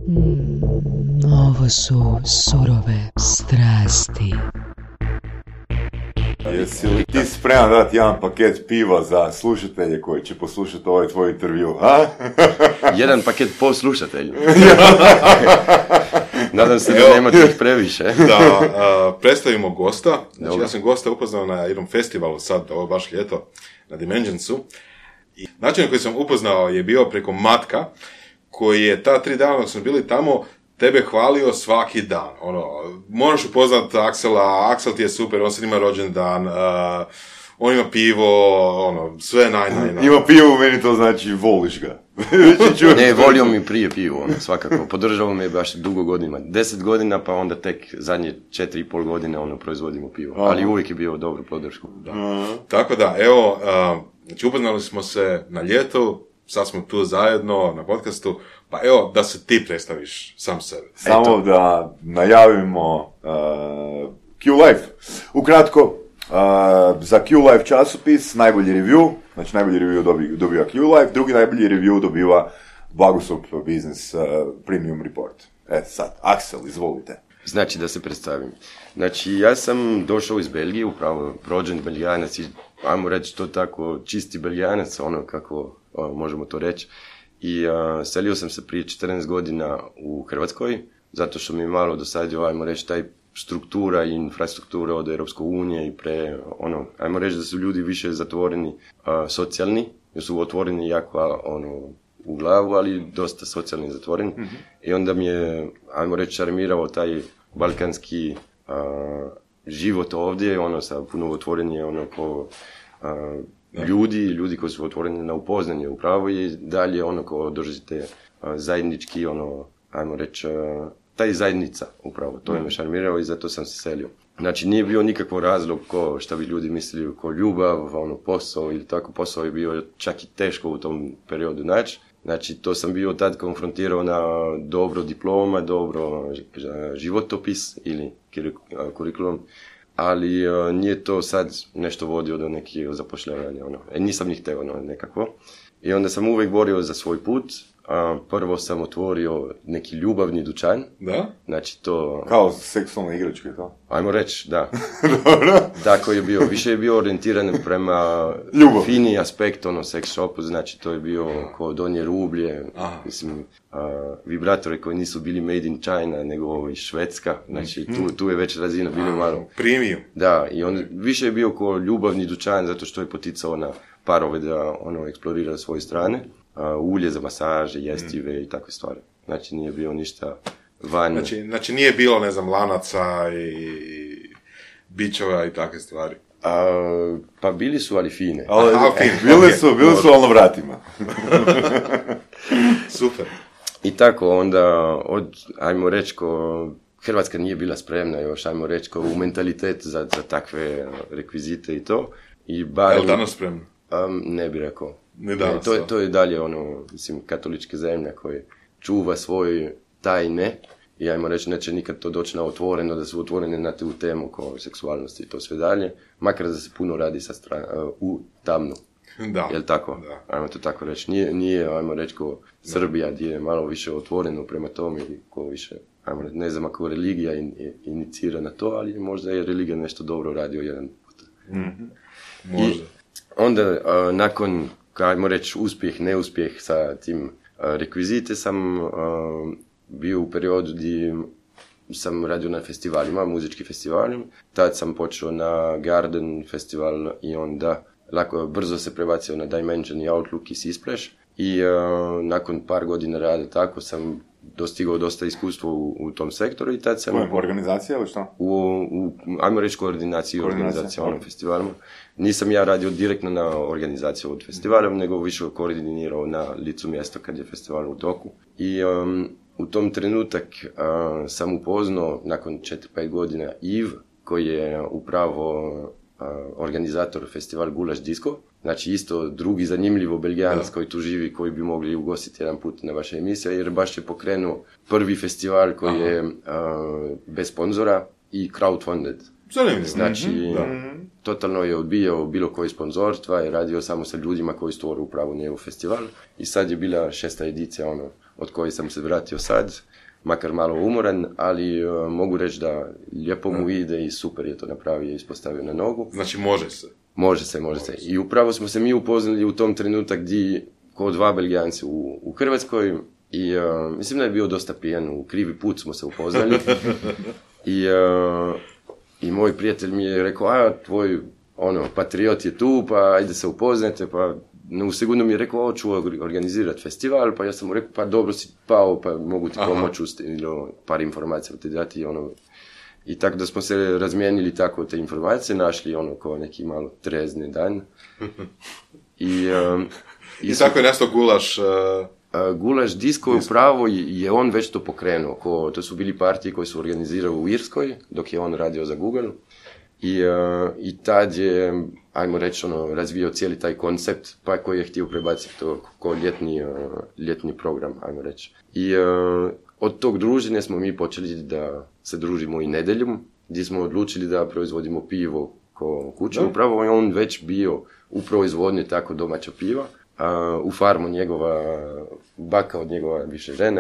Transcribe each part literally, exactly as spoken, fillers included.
Mm, ovo su surove strasti. Jesi li ti spreman dati jedan paket piva za slušatelje koji će poslušati ovaj tvoj intervju, a? Jedan paket po slušatelju. Nadam se da nema tih previše. Da, uh, predstavimo gosta. Znači, Dobro. ja sam gosta upoznao na jednom festivalu sad, ovo baš ljeto, na Dimensionsu. I način na koji sam upoznao je bio preko Matka, koji je ta tri dana dok smo bili tamo, tebe hvalio svaki dan. Ono, moraš upoznat Aksela, Aksel ti je super, on sad ima rođendan, uh, on ima pivo, ono, sve naj, naj, naj. Ima pivo, meni to znači voliš ga. Ne, volio mi prije pivo, ono, svakako. Podržavao me baš dugo godina. Deset godina, pa onda tek zadnje četiri i pol godine ono, proizvodimo pivo. Aha. Ali uvijek je bio dobro podršku. Da. Tako da, evo, uh, znači upoznali smo se na ljetu, sad smo tu zajedno na podcastu, pa evo da se ti predstaviš sam sebe. Samo Eto. da najavimo uh, Q-Life. Ukratko, uh, za Q-Life časopis najbolji review, znači najbolji review dobi, dobiva Q-Life, drugi najbolji review dobiva Blagosup Business uh, Premium Report. E sad, Aksel, izvolite. Znači, da se predstavim. Znači, ja sam došao iz Belgije, upravo rođen Belgijanac i, ajmo reći to tako, čisti Belgijanac, ono kako o, možemo to reći. I a, selio sam se prije četrnaest godina u Hrvatskoj, zato što mi je malo dosadio, ajmo reći, taj struktura i infrastruktura od Europske unije i pre, ono, ajmo reći da su ljudi više zatvoreni, a, socijalni, jer su otvoreni jako, ono, u glavu, ali dosta socijalni zatvoreni. Mm-hmm. I onda mi je, ajmo reći, šarmirao taj balkanski a, život ovdje, ono, sa puno otvorenje, ono, ko a, ljudi, ljudi koji su otvoreni na upoznanje upravo i dalje, ono, ko držite a, zajednički, ono, ajmo reći, a, taj zajednica, upravo, to je me šarmirao i zato sam se selio. Znači, nije bio nikakav razlog ko šta bi ljudi mislili ko ljubav, ono, posao ili tako, posao je bio čak i teško u tom periodu naći. Znači, to sam bio tad konfrontirao na dobro diploma, dobro životopis ili kurikulum, ali uh, nije to sad nešto vodio do nekih zapošljavanja, ono. E, nisam ni hteo, ono, nekako. I onda sam uvijek borio za svoj put. Uh, prvo sam otvorio neki ljubavni dućan. Da? Znači, to... Kao seksualne igračke, to? Ajmo reći, da. Dobro. Tako je bio. Više je bio orijentiran prema Ljubav. fini aspekt, ono, sex shopu, znači to je bio ko donje rublje, Aha. mislim, a, vibratore koji nisu bili made in China, nego iz Švedska, znači tu, tu je već razina bilo malo. Premium. Da, i on više je bio ko ljubavni dućan, zato što je poticao na parove da, ono, eksplorira svoje strane, a, ulje za masaže, jestive mm. i takve stvari. Znači nije bio ništa van. Znači, znači nije bilo, ne znam, lanaca i bičeva i takve stvari. A, pa bili su, ali fine. Ali, Aha, ok, bili ok. su, bili su ali na vratima. Super. I tako onda, od, ajmo reći, ko Hrvatska nije bila spremna još, ajmo reći, ko u mentalitet za, za takve rekvizite i to. I barem, Je li danas spremno? Um, ne bi rekao. Ne danas, to, je, da. to je dalje, ono, mislim, katolička zemlja koja čuva svoje tajne i ajmo reći, neće nikad to doći na otvoreno, da su otvorene na tu temu kao seksualnosti i to sve dalje, makar da se puno radi sa strane, uh, u tamnu. Da. Jel tako? Da. Ajmo to tako reći. Nije, nije ajmo reći, ko Srbija gdje je malo više otvoreno prema tome i ko više, ajmo reći, ne znam ako religija in, inicira na to, ali možda je religija nešto dobro radio jedan put. Mm-hmm. Možda. I onda, uh, nakon, ajmo reći, uspjeh, neuspjeh sa tim uh, rekvizite, sam uh, bio u periodu gdje sam radio na festivalima, muzički festivalima. Tad sam počeo na Garden festival i onda lako, brzo se prebacio na Dimension i Outlook i Sisplash. I uh, nakon par godina rada tako sam dostigao dosta iskustva u, u tom sektoru i tad sam... Koja je organizacija ili što? U, u, ajmo reći koordinaciji organizacije okay. onom festivalima. Nisam ja radio direktno na organizaciju od festivala, mm. nego više koordinirao na licu mjesta kad je festival u toku. I um, u tom trenutak uh, sam upoznao nakon četiri pet godina Yves, koji je upravo uh, organizator festival Gulaš Disco. Znači isto drugi zanimljivo Belgijanac koji tu živi, koji bi mogli ugostiti jedan put na vaše emisije, jer baš je pokrenuo prvi festival koji Aha. je uh, bez sponzora i crowdfunded. Zanimljivo. Znači, Mm-hmm. totalno je odbijao bilo koji sponzorstva i radio samo sa ljudima koji stvore upravo njegov festival. I sad je bila šesta edicija, ono, od koje sam se vratio sad, makar malo umoran, ali uh, mogu reći da lijepo mu ide i super je to napravio i ispostavio na nogu. Znači, može se. Može se, može se. I upravo smo se mi upoznali u tom trenutak gdje kao dva Belgijanci u, u Hrvatskoj i uh, mislim da je bio dosta pijan, u krivi put smo se upoznali. I, uh, I moj prijatelj mi je rekao, a tvoj ono, patriot je tu, pa ajde se upoznate, pa no, sigurno mi je rekao, ovo ću organizirati festival, pa ja sam mu rekao, pa dobro si pao, pa mogu ti pomoći ili par informacija ti dati, ono. I tako da smo se razmijenili tako te informacije, našli ono kao neki malo trezni dan. I, um, I, I tako je nastao Gulaš... Uh... Uh, Gulaš Disco upravo je on već to pokrenuo. Ko, to su bili partije koji su organizirali u Irskoj, dok je on radio za Google. I, uh, i tad je, ajmo reći, ono, razvio cijeli taj koncept, pa koji je htio prebaciti to kao ljetni, uh, ljetni program, ajmo reći. I uh, od tog druženja smo mi počeli da se družimo i nedjeljom, gdje smo odlučili da proizvodimo pivo ko kuće. Da. Upravo je on već bio u proizvodnji tako domaća piva. Uh, u farmu njegova baka od njegova više žena.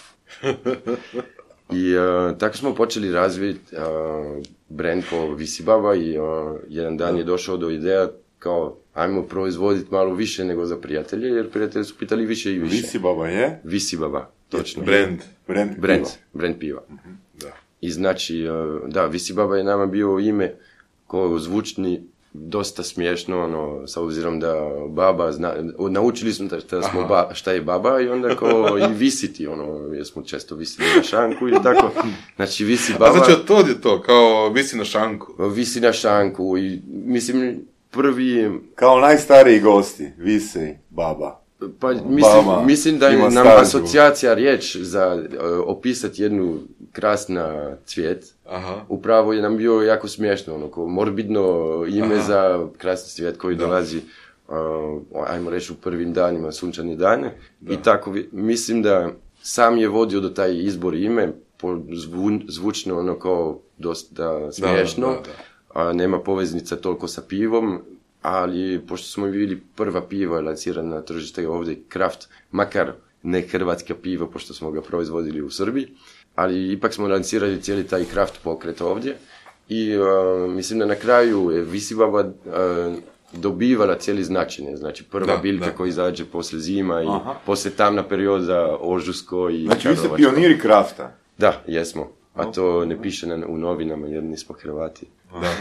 I uh, tako smo počeli razviti uh, brand po Visibaba i uh, jedan dan je došao do ideja kao ajmo proizvoditi malo više nego za prijatelje, jer prijatelji su pitali više i više. Visibaba je? Visibaba, točno. Brand. Brand, brand piva. Brand piva. Mm-hmm. Da. I znači, uh, da, Visibaba je nama bio ime ko zvučni dosta smiješno, ono, sa obzirom da baba, zna, naučili smo da smo ba, šta je baba i onda kao i visiti, ono, jer smo često visili na šanku i tako, znači visi baba. A znači od tog je to, kao visi na šanku? Visi na šanku i mislim prvi... Kao najstariji gosti, visi baba. Pa mislim, Baba, mislim da je nam stažu. asocijacija riječ za uh, opisati jednu krasna cvijet. Aha. Upravo je nam bio jako smiješno, ono, ko morbidno ime Aha. za krasni cvijet koji Da. dolazi, uh, ajmo reći, u prvim danima, sunčani dane. Da. I tako, vi- mislim da sam je vodio do taj izbor ime, po zvu, zvučno ono kao dosta smiješno, Da, da, da. a nema poveznica toliko sa pivom, ali pošto smo bili prva piva lancirana na tržište ovdje, Kraft, makar ne hrvatska piva, pošto smo ga proizvodili u Srbiji, ali ipak smo lancirali cijeli taj Kraft pokret ovdje i uh, mislim da na kraju je Visibaba uh, dobivala cijeli značenje, znači prva Da, biljka da. koja izađe poslije zima i Aha. poslije tamna perioda, ožusko i Znači, vi ste karlovačko. pioniri krafta. Da, jesmo, a to ne piše na, u novinama jer nismo Hrvati. Da.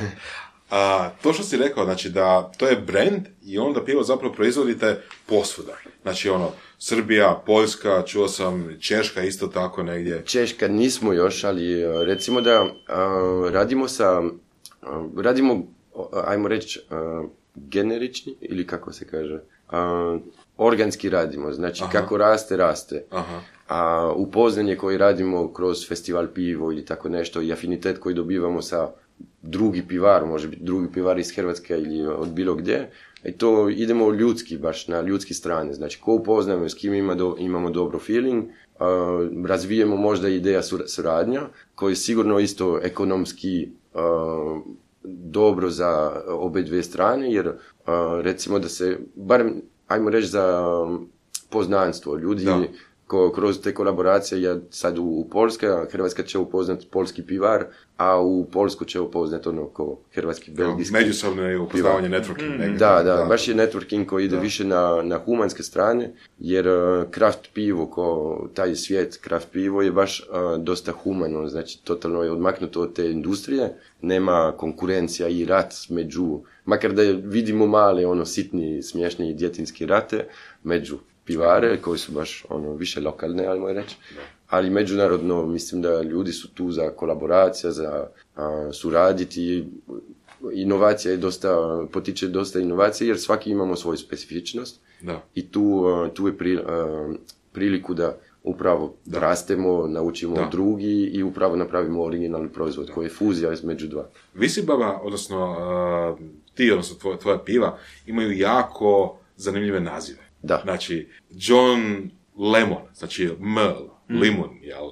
A, to što si rekao, znači da to je brand i onda pivo zapravo proizvodite posvuda. Znači ono, Srbija, Poljska, čuo sam, Češka isto tako negdje. Češka nismo još, ali uh, recimo da uh, radimo sa, uh, radimo, uh, ajmo reći, uh, generični, ili kako se kaže, uh, organski radimo, znači Aha. kako raste, raste. Aha. A upoznanje koje radimo kroz festival pivo ili tako nešto i afinitet koji dobivamo sa drugi pivar, može biti drugi pivar iz Hrvatske ili od bilo gdje, i to idemo ljudski, baš na ljudski strane, znači ko upoznamo, s kim ima do, imamo dobro feeling, uh, razvijemo možda ideja sur, suradnja, koji je sigurno isto ekonomski uh, dobro za obe dvije strane, jer uh, recimo da se, barem, ajmo reći za um, poznanstvo, ljudi Da. ko, kroz te kolaboracije, ja sad u, u Poljskoj, a Hrvatska će upoznat polski pivar, a u Poljsku će upoznat ono ko hrvatski, belgijski. Međusobno je upoznavanje, networking. negdje. Da, da, baš je networking koji ide više na, na humanske strane, jer uh, kraft pivo, ko taj svijet kraft pivo je baš uh, dosta humano, znači totalno je odmaknuto od te industrije, nema konkurencija i rat među, makar da je, vidimo male, ono, sitni, smiješni djetinski rate među pivare, koji su baš ono više lokalne, ajmo reći, ali međunarodno mislim da ljudi su tu za kolaboracija, za a, suraditi. Inovacija je dosta, potiče dosta inovacije jer svaki imamo svoju specifičnost Da. i tu, a, tu je pri, a, priliku da upravo Da. rastemo, naučimo Da. od drugi i upravo napravimo originalni proizvod koji je fuzija između dva. Visibaba, odnosno uh, ti, odnosno tvoja, tvoja piva, imaju jako zanimljive nazive. Da. Znači, John Lemon, znači M, limun, jel? Uh,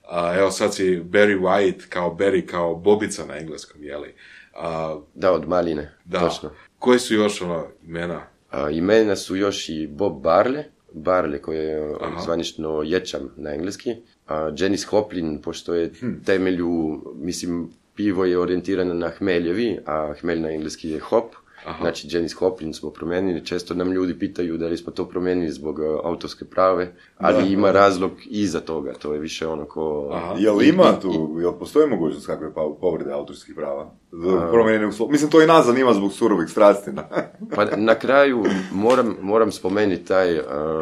A, evo sad si Barry White, kao Barry, kao bobica na engleskom, jeli? A, Da, od maline, da. točno. Koji su još ono imena? A, imena su još i Bob Barley, Barley koji je Aha. zvanično ječam na engleski, a Janis Joplin, pošto je temelju, mislim, pivo je orijentirano na hmeljevi, a hmelj na engleski je hop. Aha. Znači, Janis Joplin smo promijenili. Često nam ljudi pitaju da li smo to promijenili zbog uh, autorske prave, ali Da. ima razlog iza toga. To je više ono ko... Aha. Jel I- ima i- tu, jel postoji mogućnost kakve pa- povrede autorskih prava? Promijenjenog slova. Mislim, to i nas zanima zbog surovih strasti. da. Pa na kraju moram, moram spomenuti taj, uh,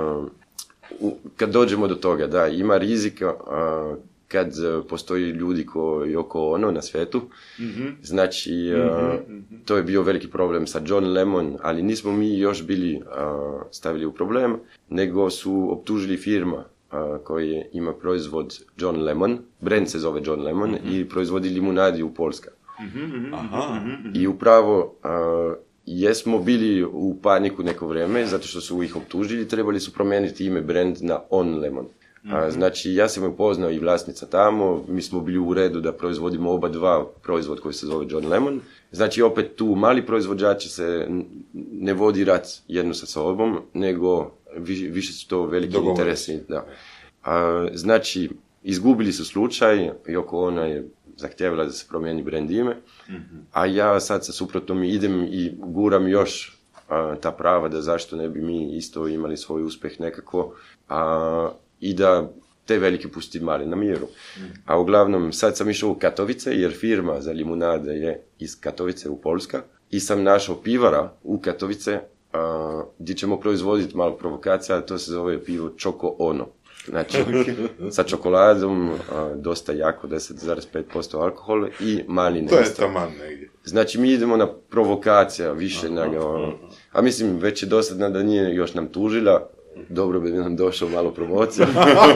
u- kad dođemo do toga, da, ima rizika uh, kad uh, postoji ljudi koji oko ono na svijetu. Znači, uh, to je bio veliki problem sa John Lemon, ali nismo mi još bili uh, stavili u problem, nego su optužili firma uh, koji ima proizvod John Lemon, brand se zove John Lemon i proizvodi limunadi u Poljska. Aha. I upravo uh, jesmo bili u paniku neko vrijeme, zato što su ih optužili, trebali su promijeniti ime brand na On Lemon. A, znači, ja sam upoznao i vlasnica tamo, mi smo bili u redu da proizvodimo oba dva proizvod koji se zove John Lemon. Znači, opet tu mali proizvođači se n- ne vodi rat jedno sa sobom, nego vi- više su to veliki Dogovore. interesi. Da. A, znači, izgubili su slučaj, Yoko Ono je zahtjevala da se promijeni brand ime, a ja sad sa suprotnom idem i guram još a, ta prava da zašto ne bi mi isto imali svoj uspjeh nekako, a, i da te velike pusti mali na miru. A uglavnom, sad sam išao u Katovice, jer firma za limunade je iz Katovice u Poljska, i sam našao pivara u Katovice, a, gdje ćemo proizvoditi malo provokacija, a to se zove pivo Čoko Ono. Znači, sa čokoladom, a, dosta jako, deset zarez pet posto alkohol i mali To je nestak. taman negdje. Znači, mi idemo na provokacija više nego... ono. A mislim, već je dosadna da nije još nam tužila, dobro bi nam došao malo promocija.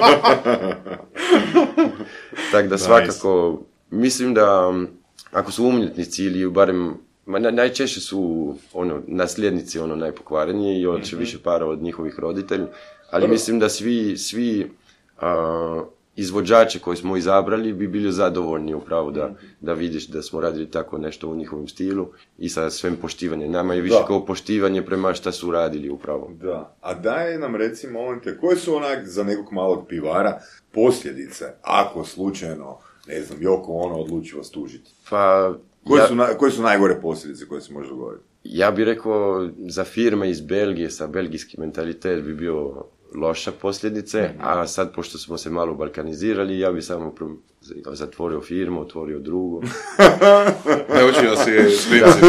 Tako da svakako, mislim da um, ako su umjetnici ili barem, ma na- najčešće su ono, nasljednici ono najpokvareniji i hoće više para od njihovih roditelja, ali mislim da svi, svi a, izvođači koji smo izabrali bi bili zadovoljni upravo da, da vidiš da smo radili tako nešto u njihovom stilu i sa svem poštivanjem. Nama je više Da. kao poštivanje prema šta su radili upravo. Da, a daj nam recimo molim te, koje su onak za nekog malog pivara posljedice, ako slučajno, ne znam, Yoko Ono odluči vas tužiti? Pa, Koje, ja, su, na, koje su najgore posljedice koje se može dogoditi? ja bih rekao za firme iz Belgije sa belgijski mentalitet bi bio loša posljedice, a sad pošto smo se malo balkanizirali, ja bi samo pro- zatvorio firmu, otvorio drugu. Naučio si princip.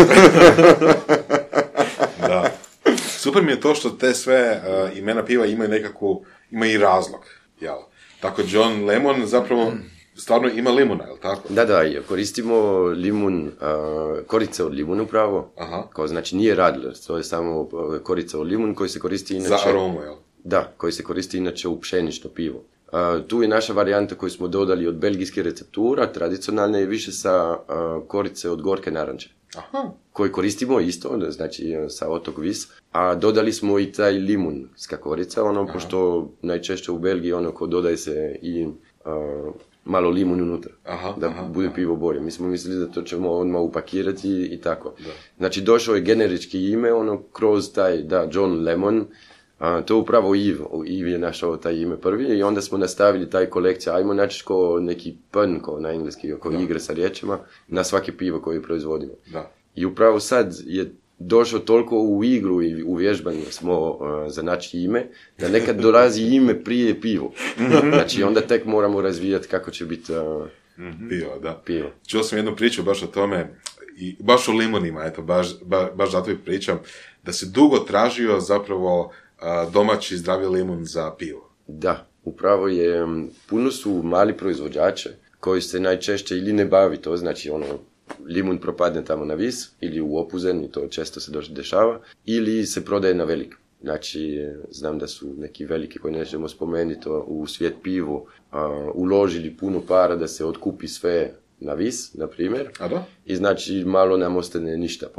Da. Super mi je to što te sve uh, imena piva imaju nekakvu, ima i razlog, jel? Tako John Lemon zapravo stvarno ima limuna, jel tako? Da, da, i koristimo limun, a, korice od limuna upravo, Aha. kao znači nije radler, to je samo a, korica od limun koji se koristi inače... Za aromu, jel? Da, koji se koristi inače u pšenično pivo. A, tu je naša varijanta koju smo dodali od belgijske receptura, tradicionalna je više sa a, korice od gorke naranče, Aha. koji koristimo isto, znači sa otok Vis, a dodali smo i taj limun ska korica, ono, pošto najčešće u Belgiji ono ko dodaje se i a, malo limun unutra, Aha, da aha, bude pivo bolje. Mi smo mislili da to ćemo odmah upakirati i, i tako. Znači došao je generički ime, ono, kroz taj, da, John Lemon, a, to je upravo Iv, Iv je našao taj ime prvi i onda smo nastavili taj kolekcija, ajmo naći ko neki pun, ko na engleski, ko igre sa riječima, na svake pivo koje proizvodimo. Da. I upravo sad je došao toliko u igru i u vježbanju smo uh, za naći ime, da nekad dolazi ime prije pivo. Znači onda tek moramo razvijati kako će biti uh, Pivo, da. pivo. Čuo sam jednu priču baš o tome, i baš o limunima, eto, baš, ba, baš zato i pričam, da se dugo tražio zapravo a, domaći zdravi limun za pivo. Da, upravo je, um, puno su mali proizvođače koji se najčešće ili ne bavi to, znači ono, limun propadne tamo na Vis ili u Opuzen i to često se doš- dešava, ili se prodaje na veliko. Znači, znam da su neki veliki koji nećemo spomenuti u svijet pivu a, uložili puno para da se otkupi sve na Vis, na primjer, A da? i znači malo nam ostane ništa poslije.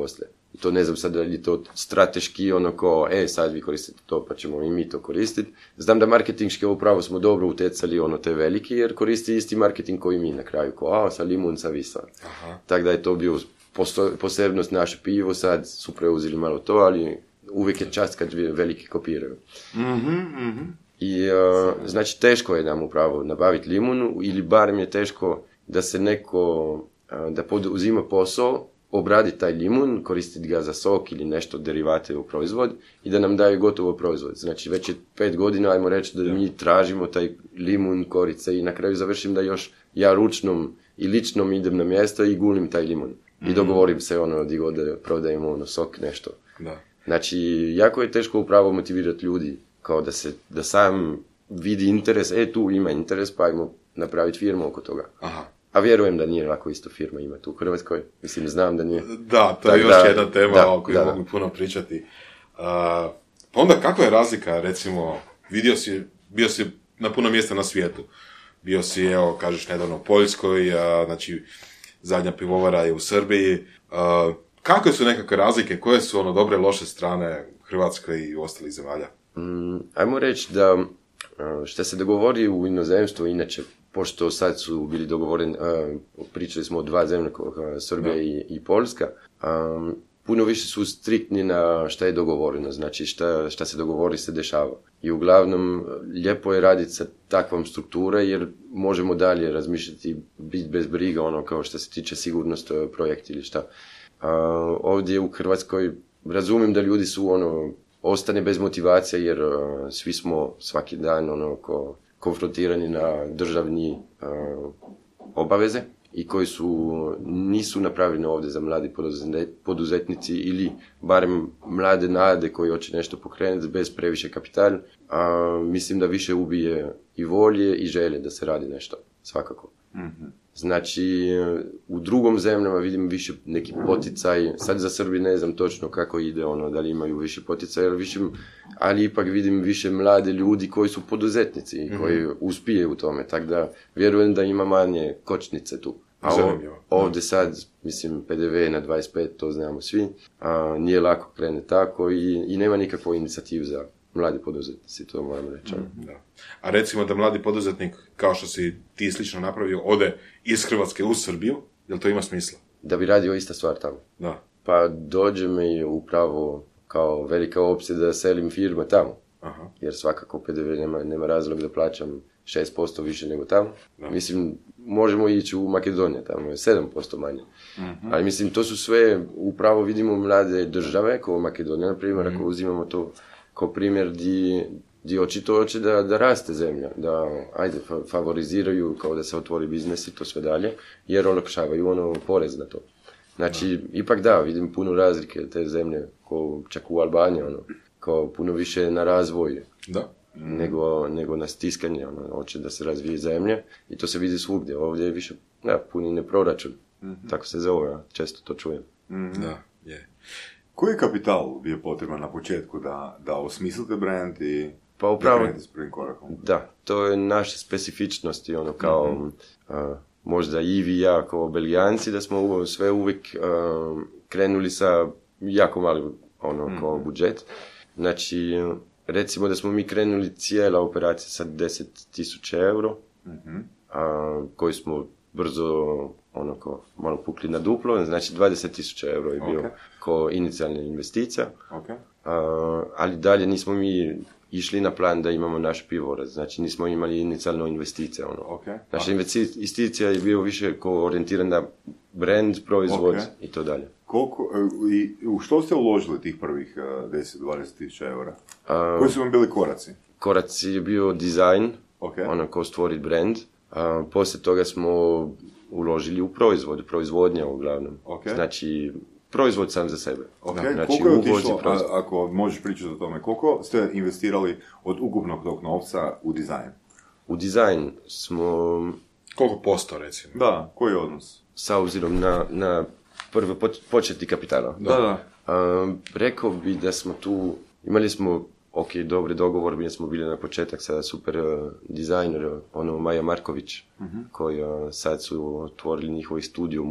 to ne znam sad da li je to strateški ono ko, e sad vi koristite to pa ćemo i mi to koristiti. Znam da marketinški upravo smo dobro utjecali ono te veliki jer koristi isti marketing koji mi na kraju, ko a sa limun sa visa. Tako da je to bio posto- posebnost naše pivo, sad su preuzeli malo to, ali uvijek je čast kad veliki kopiraju. Mhm, mhm. I uh, znači teško je nam upravo nabaviti limunu ili barem je teško da se neko, uh, da poduzima posao, obradi taj limun, koristiti ga za sok ili nešto derivate u proizvod i da nam daju gotovo proizvod. Znači već je pet godina, ajmo reći da mi tražimo taj limun, korice i na kraju završim da još ja ručnom i ličnom idem na mjesto i gulim taj limun. Mm-hmm. I dogovorim se ono di god da prodajemo ono sok nešto. Da. Znači jako je teško upravo motivirati ljudi kao da se, da sam vidi interes, e tu ima interes pa ajmo napraviti firmu oko toga. Aha. A vjerujem da nije lako isto firma imati u Hrvatskoj. Mislim, znam da nije. Da, to je Tak još da, jedna tema da, o kojoj da. mogu puno pričati. Uh, pa onda kakva je razlika, recimo, vidio si, bio si na puno mjesta na svijetu. Bio si, evo, kažeš nedavno u Poljskoj, a, znači, zadnja pivovara je u Srbiji. Uh, kakve su nekakve razlike, koje su ono dobre, loše strane Hrvatske i ostalih zemalja? Mm, ajmo reći da uh, što se dogovori u inozemstvu, inače, pošto sad su bili dogovoreni, uh, pričali smo o dva zemlje, uh, Srbija i, i Poljska, um, puno više su striktni na šta je dogovoreno, znači šta, šta se dogovori se dešava. I uglavnom, lijepo je raditi sa takvom strukturom jer možemo dalje razmišljati, biti bez briga, ono kao što se tiče sigurnost projekta ili šta. Uh, ovdje u Hrvatskoj razumijem da ljudi su ono, ostane bez motivacije jer uh, svi smo svaki dan ono ko konfrontirani na državni uh, obaveze i koji su, nisu napravljeni ovdje za mladi poduzetnici ili barem mlade nade koji hoće nešto pokrenuti bez previše kapital. A, mislim da više ubije i volje i želje da se radi nešto, svakako. Mm-hmm. Znači, u drugom zemljama vidim više neki poticaj, sad za Srbiju ne znam točno kako ide, ono, da li imaju više poticaj, ali, više, ali ipak vidim više mlade ljudi koji su poduzetnici i koji mm-hmm. uspije u tome, tako da vjerujem da ima manje kočnice tu. A Zanimljivo. Ovdje sad, mislim, pe de ve na dvadeset pet, to znamo svi, a, nije lako krene tako i, i nema nikakvu inicijativu za mladi poduzetnici, to moram reći. Mm, da. A recimo da mladi poduzetnik, kao što si ti slično napravio, ode iz Hrvatske u Srbiju, jel to ima smisla? Da bi radio ista stvar tamo. Da. Pa dođe mi upravo kao velika opcija da selim firme tamo. Aha. Jer svakako pe de ve nema, nema razlog da plaćam šest posto više nego tamo. Da. Mislim, možemo ići u Makedoniju, tamo je sedam posto manje. Mm-hmm. Ali mislim, to su sve, upravo vidimo mlade države, kao Makedonija, na primjer, mm-hmm. ako uzimamo to kao primjer di, di očito hoće da, da raste zemlja, da ajde, fa- favoriziraju kao da se otvori biznes i to sve dalje, jer olakšavaju ono porez na to. Znači, da. Ipak da, vidim puno razlike te zemlje, kao čak u Albaniji, ono, kao puno više na razvoj. Da. Mm. Nego, nego na stiskanje, ono, hoće da se razvije zemlje i to se vidi svugdje, ovdje je više, ja, punine proračun, mm-hmm. tako se zove, ja, često to čujem. Mm-hmm. Da, je. Koji kapital bi je potreban na početku da, da osmislite brand i pa upravo, da krenete s prvim korakom? Da, to je naša specifičnost i ono kao, mm-hmm. uh, možda i vi i ja kao Belgijanci, da smo sve uvijek uh, krenuli sa jako malim ono, mm-hmm. kao budžet. Znači, recimo da smo mi krenuli cijela operacija sa deset tisuća euro, mm-hmm. a, koji smo brzo ono ko malo pukli na duplo, znači dvadeset tisuća euro je bio okay. ko inicijalna investicija, okay. a, ali dalje nismo mi išli na plan da imamo naš pivovar, znači nismo imali inicijalnu investiciju. Ono. Okay. Naša investicija je bio više ko orijentiran na brand, proizvod okay. i to dalje. Koliko, i u što ste uložili tih prvih deset do dvadeset tisuća eura? Uh, Koji su vam bili koraci? Koraci je bio dizajn, okay. ono ko stvoriti brand. Uh, poslije toga smo uložili u proizvod, proizvodnja uglavnom. Okay. Znači, proizvod sam za sebe. Okay. Znači, koliko je otišlo, a, ako možeš pričati o tome, koliko ste investirali od ukupnog tog novca u dizajn? U dizajn smo... Koliko posto, recimo? Da, koji je odnos? Sa obzirom na... na prvo početni kapitala. Da, da. Um, rekao bi da smo tu, imali smo, ok, dobri dogovor, mi smo bili na početak sa super uh, dizajner, ono Maja Marković, uh-huh. koji uh, sad su otvorili njihovi studio Mood,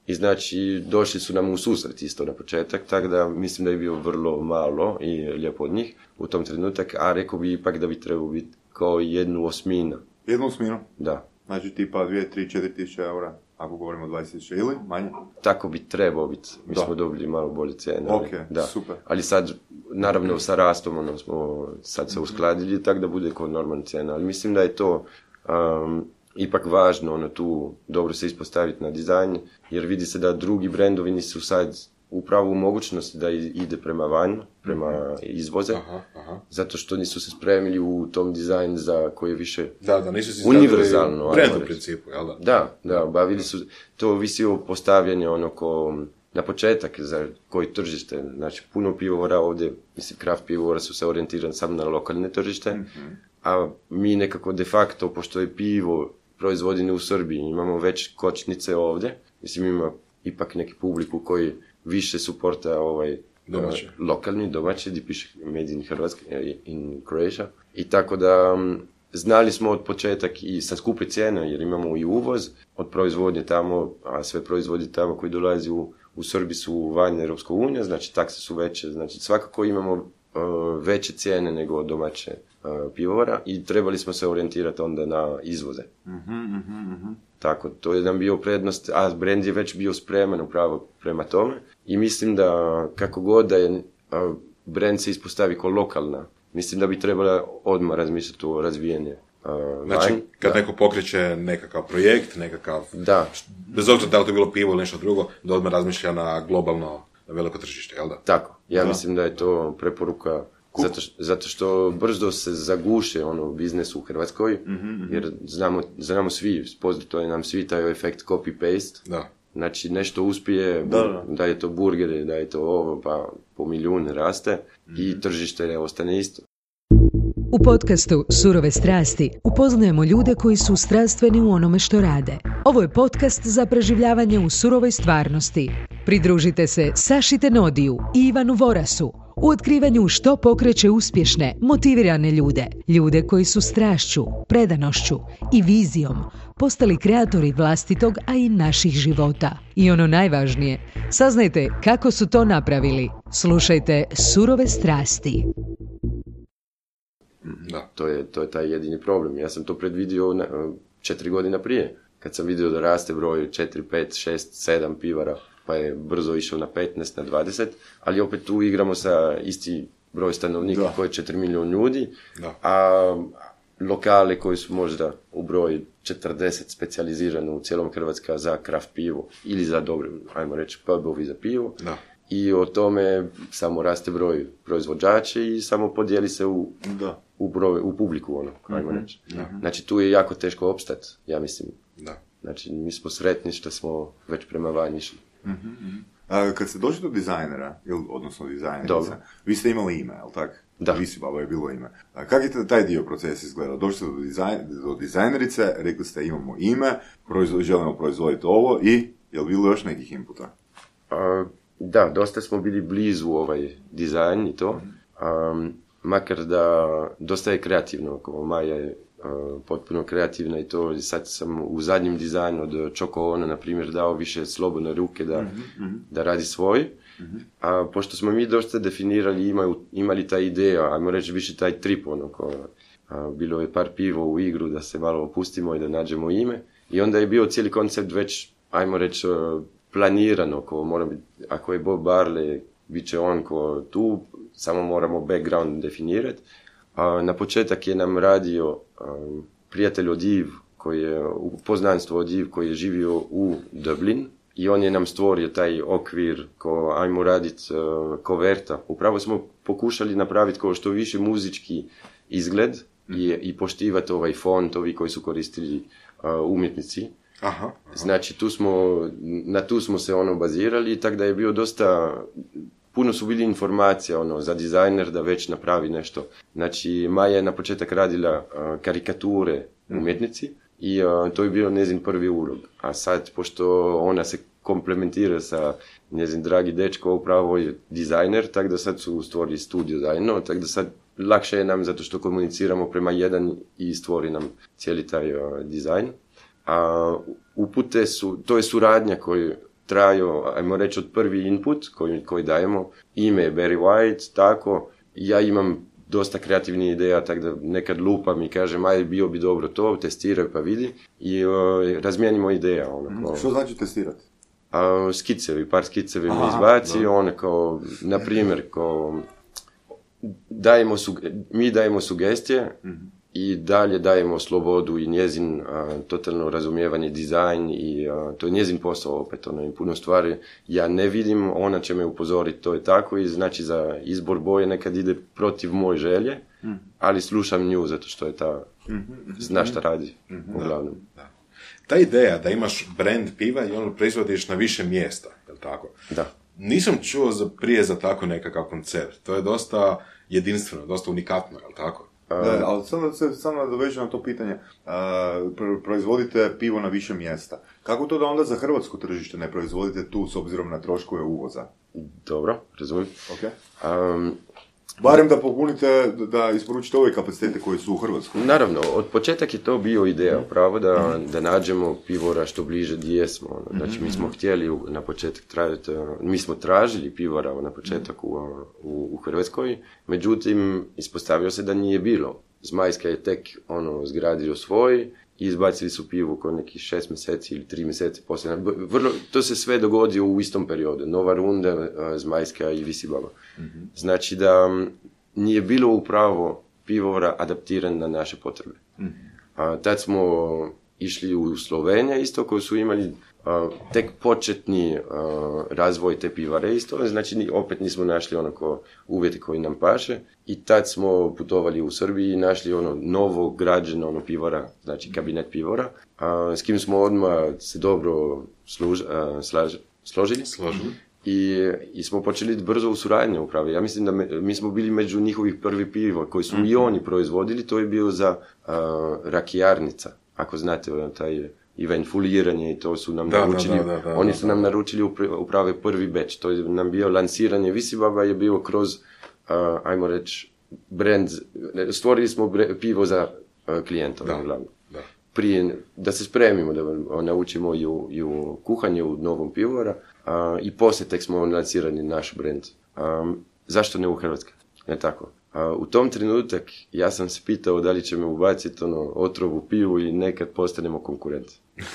I znači došli su nam u susret isto na početak, tako da mislim da je bio vrlo malo i lijepo od njih u tom trenutak, a rekao bi ipak da bi trebao biti kao jednu osminu. Jednu osminu? Da. Znači tipa dvije, tri, četiri tisuće eura, ako govorimo o dvadeset tisuća ili manje? Tako bi trebao biti. Mi da. smo dobili malo bolje cijene. Ok, da. super. Ali sad, naravno sa rastom ono, smo sad se uskladili tako da bude kao normalna cijena, ali mislim da je to um, ipak važno ono tu dobro se ispostaviti na dizajn, jer vidi se da drugi brendovi nisu sad upravo u mogućnosti da ide prema van, prema izvoze, Aha, aha. zato što nisu se spremili u tom dizajn za koji je više Da, da, nisu si univerzalno. brand ajmo u reći. principu, jel da? Da, da, bavili su, to visi o postavljanju ono ko na početak za koji tržište, znači puno pivovara ovdje, mislim craft pivovara su se orijentirani samo na lokalne tržište, mm-hmm. a mi nekako de facto, pošto je pivo proizvodine u Srbiji, imamo već kočnice ovdje, mislim ima ipak neki publiku koji više suporta ovaj Domaće. uh, lokalni, domaći, gdje piše Made in Hrvatska, in Croatia. I tako da um, znali smo od početak i sa skupe cijene, jer imamo i uvoz od proizvodnje tamo, a sve proizvodi tamo koji dolazi u, u Srbiji su van Europske unije, znači takse su veće, znači svakako imamo uh, veće cijene nego domaće uh, pivovara i trebali smo se orijentirati onda na izvoze. Mhm, mhm, mhm. Tako, to je nam bio prednost, a brand je već bio spreman upravo prema tome i mislim da kako god da je a, brand se ispostavi kao lokalna, mislim da bi trebala odmah razmišljati o razvijenju. a, Znači, van. kad Da. neko pokreće nekakav projekt, nekakav, Da, bez obzira da li to bilo pivo ili nešto drugo, da odmah razmišlja na globalno, na veliko tržište, jel da? tako. Ja Da. mislim da je to preporuka zato što, zato što brzo se zaguše ono biznis u Hrvatskoj, jer znamo, znamo svi, poznato je nam svi taj efekt copy-paste. Da. Znači nešto uspije, Da, da. da je to burgeri, da je to ovo, pa po milijun raste i tržište ne ostane isto. U podcastu Surove strasti upoznajemo ljude koji su strastveni u onome što rade. Ovo je podcast za preživljavanje u surovoj stvarnosti. Pridružite se Saši Tenodiju i Ivanu Vorasu u otkrivanju što pokreće uspješne, motivirane ljude. Ljude koji su strašću, predanošću i vizijom postali kreatori vlastitog, a i naših života. I ono najvažnije, saznajte kako su to napravili. Slušajte Surove strasti. Da. To je, to je taj jedini problem. Ja sam to predvidio na, četiri godina prije, kad sam vidio da raste broj četiri, pet, šest, sedam pivara, pa je brzo išao na petnaest, na dvadeset, ali opet tu igramo sa isti broj stanovnika Da. koji je četiri milijuna ljudi, Da. a lokale koji su možda u broj četrdeset specijalizirani u cijelom Hrvatska za kraft pivo ili za dobro, ajmo reći, pubovi za pivo. Da. I o tome samo raste broj proizvođača i samo podijeli se u, Da. u, broj, u publiku, ono, ajmo reći. Znači, tu je jako teško opstati, ja mislim. Da. Znači, mi smo sretni što smo već prema van išli. A, kad ste došli do dizajnera, ili, odnosno dizajnerice, Dobro. vi ste imali ime, jel tak? Da. Vi si baba je bilo ime. A kak je taj dio procesa izgledao? Došli ste do, dizajn, do dizajnerice, rekli ste imamo ime, proizvod, želimo proizvoditi ovo i je li bilo još nekih inputa? A, da, dosta smo bili blizu ovaj dizajn i to. A, makar da dosta je kreativno, kao Maja je a, potpuno kreativna i to. Sad sam u zadnjem dizajnu od Choco Ono, na primjer, dao više slobodne ruke da, da radi svoj. A pošto smo mi dosta definirali, imaju, imali ta ideja, ajmo reći više taj trip, ono, ko, a, bilo je par pivo u igru da se malo opustimo i da nađemo ime. I onda je bio cijeli koncept već, ajmo reći, planirano, ko mora biti, ako je Bob Barley, bit će on ko tu, samo moramo background definirati. A, na početak je nam radio um, prijatelj od Iv, koji je u poznanstvu od Iv, koji je živio u Dublin, i on je nam stvorio taj okvir ko ajmo raditi uh, koverta. Upravo smo pokušali napraviti ko što više muzički izgled i, i poštivati ovaj font, ovi koji su koristili uh, umjetnici. Aha. Znači, tu smo, na tu smo se ono bazirali, tako da je bio dosta, puno su bili informacija ono, za dizajner da već napravi nešto. Znači, Maja je na početak radila uh, karikature umjetnici i uh, to je bio njezin prvi urok. A sad, pošto ona se komplementira sa njezin dragi dečko, upravo je dizajner, tako da sad su stvorili studio zajedno, tako da sad lakše je nam zato što komuniciramo prema jedan i stvori nam cijeli taj uh, dizajn. A upute su, to je suradnja koju trajao, ajmo reći, od prvi input koji, koji dajemo. Ime je Barry White, tako. Ja imam dosta kreativnih ideja, tako da nekad lupam i kažem, aj, bio bi dobro to, testiraj pa vidi. I uh, razmijenimo ideja. Onako. Što znači testirati? A, skicevi, par skicevi mi izbaci, one kao, na primjer, kao, dajemo, mi dajemo sugestije mm-hmm. i dalje dajemo slobodu i njezin a, totalno razumijevanje, dizajn i a, to je njezin posao opet, ono, i puno stvari ja ne vidim, ona će me upozoriti, to je tako i znači za izbor boje nekad ide protiv moje želje, mm-hmm. ali slušam nju zato što je ta, mm-hmm. zna šta radi, mm-hmm. uglavnom. Da, da. Ta ideja da imaš brand piva i ono proizvodiš na više mjesta, je li tako? Da. Nisam čuo za, prije za tako nekakav koncept. To je dosta jedinstveno, dosta unikatno, je li tako? Da, ali samo da se samo nadovežem na to pitanje. Uh, proizvodite pivo na više mjesta. Kako to da onda za hrvatsko tržište ne proizvodite tu s obzirom na troškove uvoza? Dobro, razumijem. Okay. Um, Barem da popunite, da isporučite ove kapacitete koje su u Hrvatskoj. Naravno, od početak je to bio ideja, pravo da, da nađemo pivora što bliže gdje jesmo. Znači, mi smo htjeli na početak tražiti, mi smo tražili pivora na početak u, u, u Hrvatskoj, međutim, ispostavio se da nije bilo. Zmajska je tek ono zgradio svoj i izbacili su pivu kod nekih šest mjeseci ili tri mjeseci poslije. Vrlo, to se sve dogodio u istom periodu. Nova runda, Zmajska i Visibaba. Mm-hmm. Znači da nije bilo upravo pivora adaptiran na naše potrebe. Mm-hmm. A, tad smo išli u Sloveniju isto koji su imali a, tek početni a, razvoj te pivare isto. Znači opet nismo našli onako uvjeti koji nam paše. I tad smo putovali u Srbiji i našli ono novo građeno ono pivora, znači kabinet pivora, a, s kim smo odmah se dobro služ, a, slaž, složili. Složili. I, I smo počeli brzo u suradnju upravo. Ja mislim da me, mi smo bili među njihovih prvi piva koji su mm-hmm. i oni proizvodili, to je bio za a, rakijarnica, ako znate taj event fuliranje i to su nam da, naručili, da, da, da, da, oni su nam da, da. naručili upravo prvi batch, to je nam bio lansiranje Visibaba je bio kroz Uh, ajmo reći, brand, stvorili smo bre, pivo za uh, klijenta, da, glavno. Da. Prije, da se spremimo, da naučimo i u, i u kuhanju u novom pivora uh, i poslije tek smo lansirali naš brand. Um, zašto ne u Hrvatskoj? Ne tako. Uh, u tom trenutak ja sam se pitao da li će me ubaciti ono, otrov u pivu i nekad postanemo konkurent.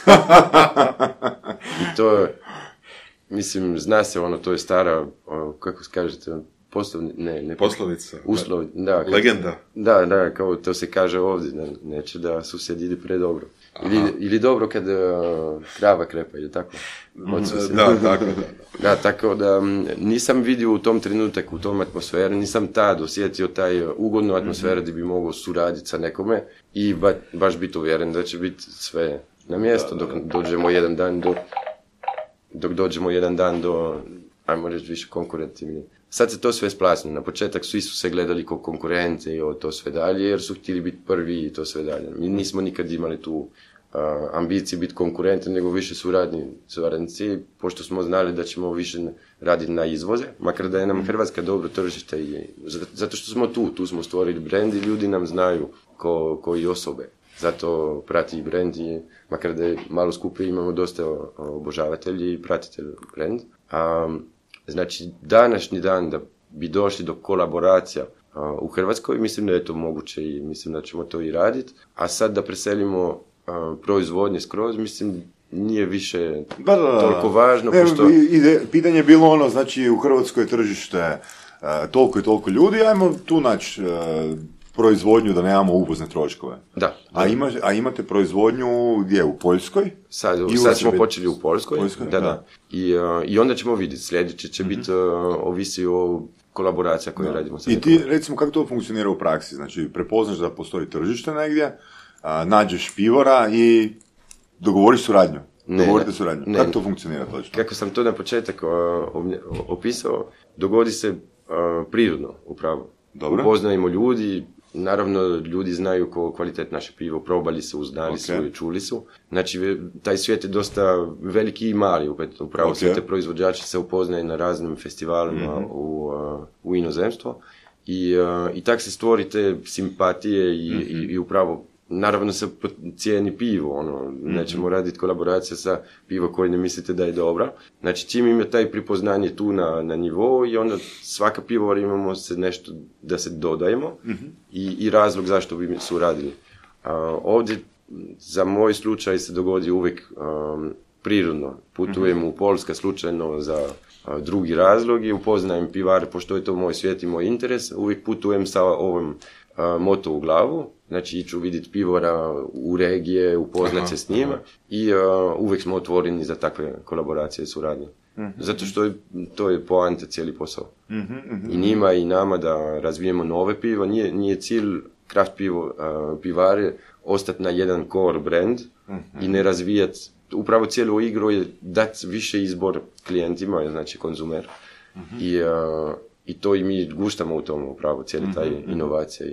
I to, mislim, zna se, ono, to je stara, ono, kako kažete, poslovni, ne, ne, poslovica, uslov, da, kako, legenda. Da, da, kao to se kaže ovdje, da neće da susjed ide predobro. Ili, ili dobro kad uh, krava krepa, ili tako? Od da, tako da. Da, tako da nisam vidio u tom trenutak, u tom atmosferi, nisam tad osjetio taj ugodnu atmosferu mm-hmm. gdje bi mogao suraditi sa nekome i ba, baš biti uvjeren da će biti sve na mjesto dok dođemo jedan dan do, dok dođemo jedan dan do, ajmo reći, više konkurentivni. Sad se to sve splasno. Na početak svi su se gledali kao konkurente i to sve dalje, jer su htjeli biti prvi i to sve dalje. Mi nismo nikad imali tu uh, ambiciju biti konkurenti, nego više suradni, suradnici, pošto smo znali da ćemo više raditi na izvoze, makar da je nam Hrvatska dobro tržište i zato što smo tu, tu smo stvorili brand i ljudi nam znaju ko, koji osobe. Zato prati brand i makar da je malo skuplje imamo dosta obožavatelji i pratitelji brand. Um, Znači, današnji dan da bi došli do kolaboracija uh, u Hrvatskoj, mislim da je to moguće i mislim da ćemo to i raditi. A sad da preselimo uh, proizvodnje skroz, mislim, nije više da, da, da. toliko važno. Ne, pošto... ide, pitanje je bilo ono, znači, u Hrvatskoj je tržište uh, toliko i toliko ljudi, ajmo tu naći uh, proizvodnju da nemamo uvozne troškove. Da. A, ima, a imate proizvodnju gdje? U Poljskoj? Sad, sad smo biti... počeli u Poljskoj. Poljskoj? Da, da. da. I, uh, I onda ćemo vidjeti. Sljedeće će mm-hmm. biti uh, ovisi o kolaboracija koju da. radimo. I ti, recimo, kako to funkcionira u praksi? Znači, prepoznaš da postoji tržište negdje, uh, nađeš pivora i dogovoriš suradnju. Ne, Dogovorite suradnju. Ne, kako to funkcionira točno? Kako sam to na početak uh, opisao, dogodi se uh, prirodno, upravo. Dobro. Upoznajemo ljudi, naravno, ljudi znaju ko kvalitet naše pivo, probali su, uznali okay. su i čuli su. Znači, taj svijet je dosta veliki i mali, opet, upravo okay. sve te proizvođači se upoznaju na raznim festivalima mm-hmm. u, uh, u inozemstvo. I, uh, i tak se stvori te simpatije i, mm-hmm. i, i upravo naravno se cijeni pivo, ono, nećemo raditi kolaboracije sa pivo koje ne mislite da je dobra. Znači, čim ima taj pripoznanje tu na, na nivou i onda svaka pivovar imamo se nešto da se dodajemo mm-hmm. i, i razlog zašto bi su radili. Uh, ovdje, za moj slučaj se dogodi uvijek um, prirodno. Putujem mm-hmm. u Poljska slučajno za uh, drugi razlog i upoznajem pivare, pošto je to moj svijet i moj interes, uvijek putujem sa ovim uh, moto u glavu. Znači, iću vidjeti pivora u regije, upoznat se s njima aha. i uh, uvijek smo otvoreni za takve kolaboracije i suradnje. Mm-hmm. Zato što je, to je poanta cijeli posao. Mm-hmm, mm-hmm. I njima i nama da razvijemo nove piva. Nije, nije cilj kraft pivo, uh, pivare ostati na jedan core brand mm-hmm. i ne razvijati. Upravo cijelu igru je dati više izbor klijentima, znači konzumer. Mm-hmm. I, uh, I to i mi guštamo u tom upravo, cijeli taj mm-hmm. inovacija.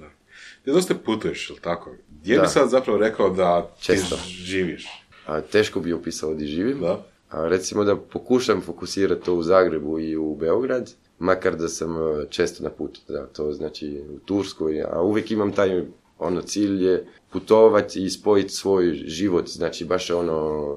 Ti dosta putuješ, ili tako? Gdje bi sad zapravo rekao da Često. ti živiš? A, teško bi opisao gdje živim. Da. A, recimo da pokušam fokusirati to u Zagrebu i u Beograd, makar da sam često na putu. Da, to znači u Turskoj, a uvijek imam taj ono cilj je putovati i spojiti svoj život, znači baš ono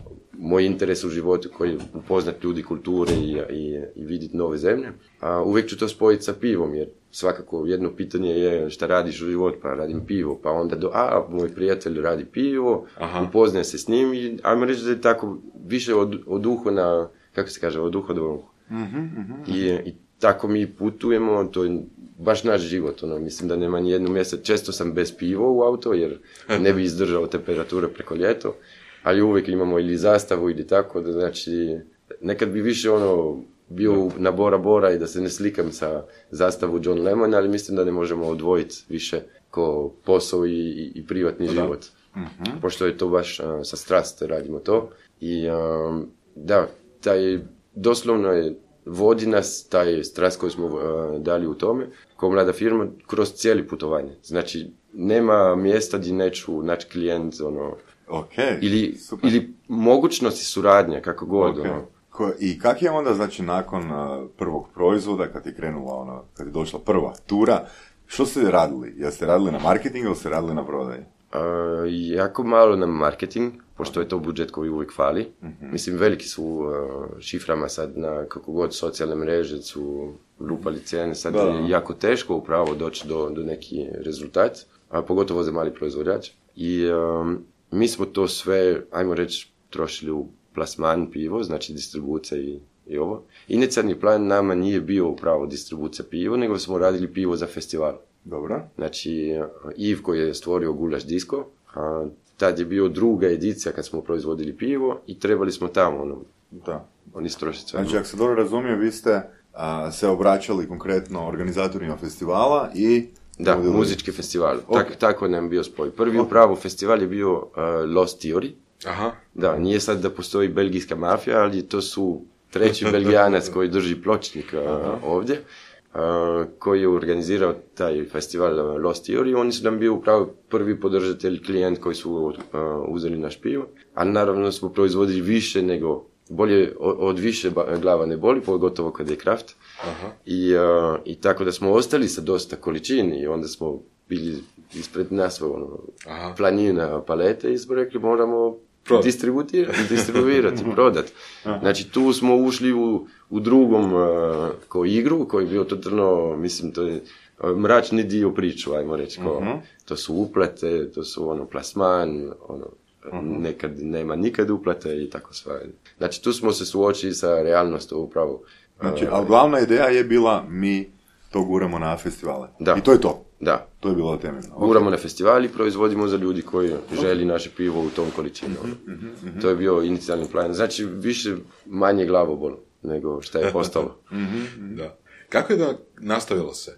moj interes u životu koji upoznat ljudi, kulture i, i, i vidjeti nove zemlje. A uvijek ću to spojiti sa pivom, jer svakako jedno pitanje je šta radiš u životu, pa radim pivo, pa onda do, a, moj prijatelj radi pivo, aha. upoznaje se s njim i ajmo reći da je tako više od, od uho na, kako se kaže, od uho do uho. Mm-hmm, mm-hmm. I, I tako mi putujemo, to je baš naš život, ono, mislim da nema ni jednu mjesec, često sam bez piva u auto, jer ne bi izdržao temperature preko ljeto, ali uvijek imamo ili zastavu ili tako, da znači, nekad bi više ono, bio na Bora Bora i da se ne slikam sa zastavu John Lennon, ali mislim da ne možemo odvojiti više ko posao i, i, i privatni da. život. Mm-hmm. Pošto je to baš uh, sa strast radimo to. I um, da, taj doslovno je vodi nas taj strast koji smo uh, dali u tome, kao mlada firma, kroz cijeli putovanje. Znači, nema mjesta gdje neću naći klijent, ono, okay, ili, ili mogućnosti suradnje, kako god, okay. ono. I kak je onda, znači, nakon uh, prvog proizvoda, kad je krenula, ono, kad je došla prva tura, što ste radili? Jeste radili na marketingu ili ste radili na prodaji? Uh, jako malo na marketing, pošto je to budžet koji uvijek fali. Mm-hmm. Mislim, veliki su uh, šiframa sad na kako god socijalne mreže su lupali cijene, sad da. je jako teško upravo doći do, do neki rezultat, a pogotovo za mali proizvođač. I um, mi smo to sve, ajmo reći, trošili u plasman pivo, znači distribucija i, i ovo. Inicijalni plan nama nije bio upravo distribucija pivo, nego smo radili pivo za festival. Dobro. Znači, Iv koji je stvorio Gulaš Disco, a tad je bio druga edicija kad smo proizvodili pivo i trebali smo tamo, ono, da. oni strošiti. Znači, ako se dobro razumije, vi ste a, se obraćali konkretno organizatorima festivala i... Da, udjeli... muzički festival. Okay. Tak, tako nam bio spoj. Prvi okay. upravo festival je bio uh, Lost Theory. Aha. Da, nije sad da postoji belgijska mafija, ali to su treći belgijanac koji drži pločnik uh, ovdje, uh, koji je organizirao taj festival uh, Lost Theory. Oni su nam bili upravo prvi podržatelj, klijent koji su uh, uzeli naš pivo. A naravno smo proizvodili više nego, bolje od, od više glava ne boli, pogotovo kad je kraft. Aha. I, uh, I tako da smo ostali sa dosta količini i onda smo bili ispred nas ono, planina palete i smo rekli moramo distribuirati, distribuirati, prodati. Znači tu smo ušli u, u drugom uh, ko igru, koji je bio totalno, mislim, to je uh, mračni dio priču, ajmo reći, ko, uh-huh. to su uplate, to su ono plasman, ono, uh-huh. nekad nema nikad uplate i tako sve. Znači tu smo se suočili sa realnostom upravo. Znači, ali glavna ideja je bila mi to guramo na festivale. Da. I to je to. Da. To je bilo temeljno. Okay. Guramo na festivali i proizvodimo za ljudi koji okay. želi naše pivo u tom količinu. Mm-hmm, mm-hmm. To je bio inicijalni plan. Znači, više manje glavobol nego što je postalo. mm-hmm. Da. Kako je da nastavilo se?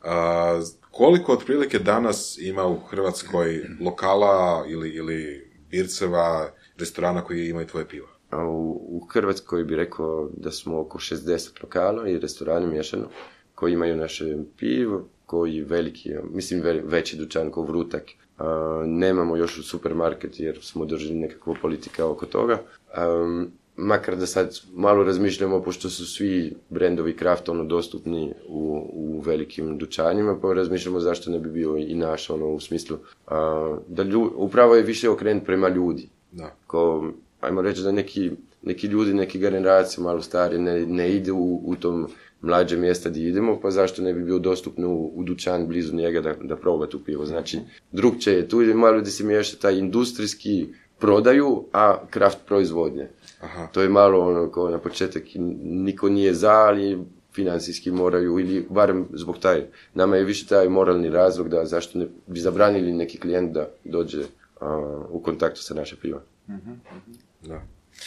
A, koliko otprilike danas ima u Hrvatskoj lokala ili, ili birceva, restorana koji imaju tvoje pivo? U, u Hrvatskoj bi rekao da smo oko šezdeset lokala i restorana miješano koji imaju naše pivo, koji veliki, mislim veći dućan kao Vrutak. Uh, nemamo još u supermarket jer smo držali nekakvu politika oko toga. Um, makar da sad malo razmišljamo, pošto su svi brendovi craft ono dostupni u, u velikim dućanima, pa razmišljamo zašto ne bi bio i naš, ono, u smislu a, da lju, upravo je više okrenut prema ljudi. Da. Ko, ajmo reći da neki, neki ljudi, neke generacije malo starije ne, ne ide u, u tom mlađe mjesta gdje idemo, pa zašto ne bi bio dostupno u, u dućan blizu njega da, da proba tu pivo. Znači, drugče je tu, malo da se miješa taj industrijski prodaju, a craft proizvodnje. Aha. To je malo ono, kao na početak, niko nije za, ali financijski moraju, ili barem zbog taj, nama je više taj moralni razlog da zašto ne bi zabranili neki klijent da dođe a, u kontaktu sa naše piva. Mm-hmm. Da.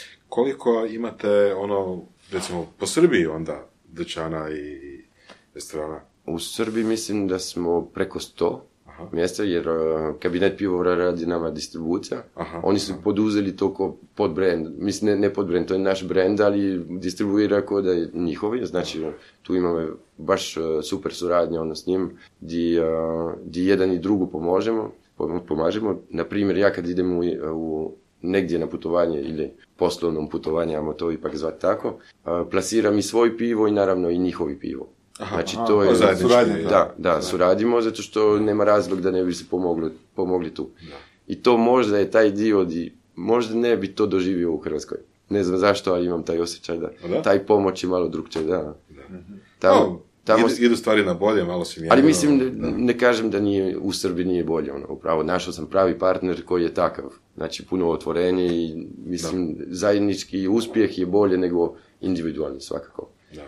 Koliko imate, ono, recimo, po Srbiji onda dućana i restorana? U Srbiji mislim da smo preko sto mjesta, jer uh, kabinet pivovara radi nama distribucija. Aha, Oni su aha. poduzeli to ko pod brand. Mislim, ne, ne pod brand, to je naš brand, ali distribuira ko da je njihovi. Znači, tu imamo baš uh, super suradnje ono s njim, gdje uh, jedan i drugu pomožemo. pomažemo. Na primjer, ja kad idem u, u negdje na putovanje ili poslovnom putovanje, ajmo to ipak zvati tako, uh, plasiram i svoj pivo i naravno i njihovi pivo. Aha, znači aha, to je suradnje, da, da, da, suradimo zato što nema razlog da ne bi se pomogli, pomogli tu. Da. I to možda je taj dio di, možda ne bi to doživio u Hrvatskoj. Ne znam zašto, ali imam taj osjećaj da, da? taj pomoć je malo drugčije, da. da. Tamo, no, tamo, idu, idu stvari na bolje, malo se mijenjaju. Ali mislim, da. ne kažem da nije, u Srbiji nije bolje, ono, upravo, našao sam pravi partner koji je takav. Znači, puno otvorenje i mislim, da. zajednički uspjeh je bolje nego individualni, svakako. Da.